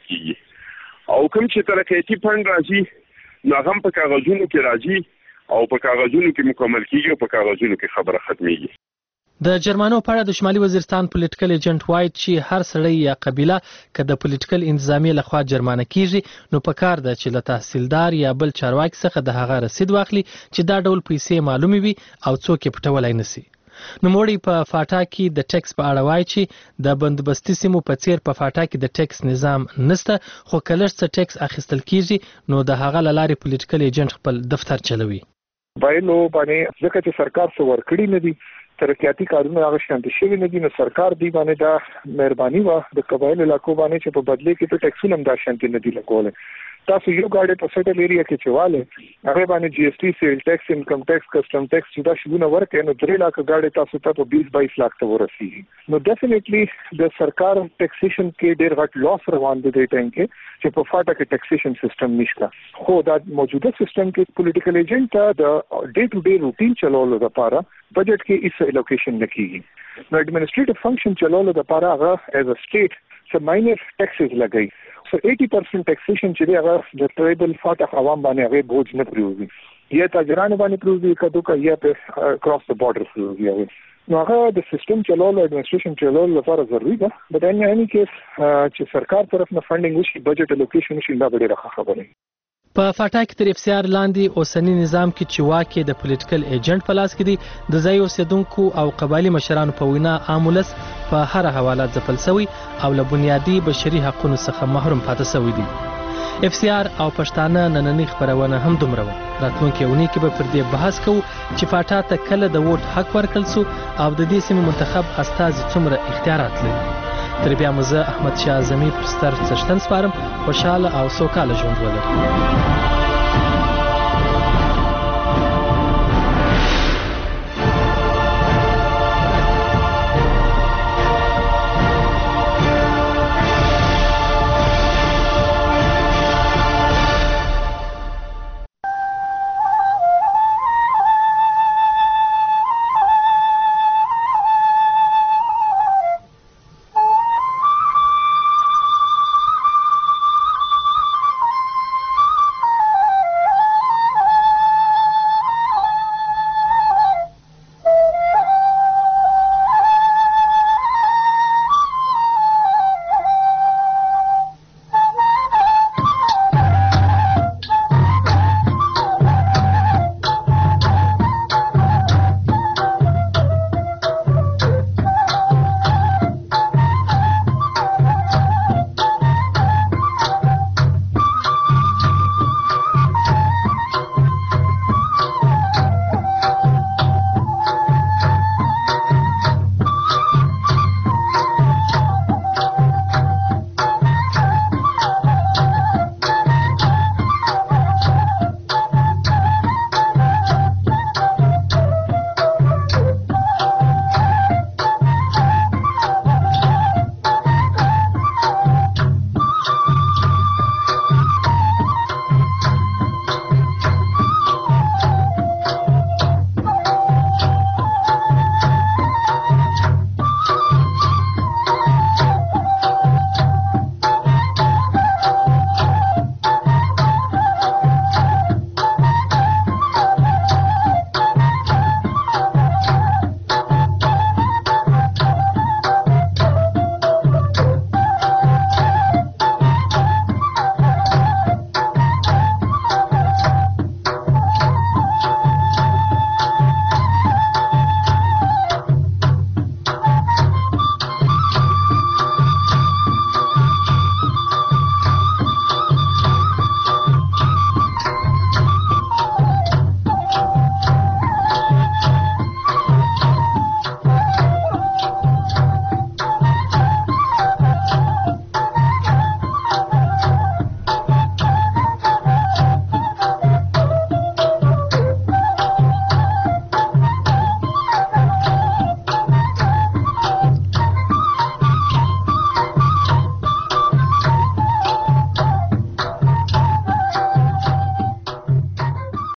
کېږي او کوم چې ترقیاتي فند راځي نو هغه په کاغذونو کې راځي او په کاغذونو کې مکمل کېږي او په کاغذونو کې خبره ختمېږي. د جرمانو په اړه د شمالي وزیرستان پولیټیکل ایجنټ وایي چې هر سړی یا قبیله که د پولیټیکل انتظامیې لخوا جرمانه کیږي نو په کار ده چې له تحصیلدار یا بل چارواکي څخه د هغه رسید واخلي چې دا ډول پیسې معلومې وي او څوک یې پټولی نشي. نوموړي په فاټا کې د ټیکس په اړه وایي چې د بندوبستي سیمو په څیر په فاټا کې د ټیکس نظام نشته خو که لږ څه ټیکس اخیستل کیږي نو د هغه له لارې پولیټیکل ایجنټ خپل دفتر چلوي. بایلو باندې ځکه چې سرکار څه ورکړي نه دي ترقیاتي کارونه هغه شانتي شوي نه دي نو سرکار دی باندې دا مهرباني وه د قبایلو علاقو باندې چې په بدلې کې په ټیکسونه هم دا شانتي نه دي لګولی. تاسو یو ګاډی په سټل ایریا کې چواله هغه باندې جی ایس ټي سیل ټیکس انکم ټیکس کسٹم ټیکس چې دا شونه ورکې نو درې لک ګاډي تاسو ته په بیس بایس لک ته ورسیږي نو ډیفینیټلی د سرکار ټیکسیشن کې ډېر غټ لاس روان دی د ټیم کې چې په فاټا کې ټیکسیشن سیستم نشته خو دا موجوده سیستم کې پولیټیکل ایجنټ د ډے ټو ډے روټین چلولو لپاره بجټ کې هیڅ الوکیشن نه کیږي نو ایڈمنسټریټیو فنکشن چلولو لپاره هغه ایز ا سټیټ څه ماینر ټیکسز لګي so eighty percent taxation چې دی هغه د ټریبل فاټا عوام باندې هغه بوج نه پریوزي یا تاجرانو باندې پریوزي کدو کا یا په کراس د بارډر پریوزي نو هغه د سیستم چلولو ایڈمنسټریشن چلولو لپاره ضروری ده بټ ان اني کیس چې سرکار طرف نه فندینګ وشي بجټ الوکیشن شي دا ډیره خبره. په فاټا کې تر اف سی آر لاندې اوسنی نظام کې چې واکې د پولیټیکل ایجنټ په لاس کې دی د ځای اوسیدونکو او قبایلي مشرانو په وینا عامولس په هر حواله ځپل شوی او له بنیادي بشري حقوقو څخه محروم پاتې شوی دی. اف سی آر او پښتانه نننۍ خبرونه هم دومره وه. راتلونکې اونۍ کې به پر دې بحث کوو چې فاټا ته کله د ووټ حق ورکړل سو او د دې سیمې منتخب استازي څومره اختیارات لري. تر بیا مو زه احمد شاه اعظمي پر ستر څښتن سپارم. خوشحاله او سوکاله ژوند ولرئ.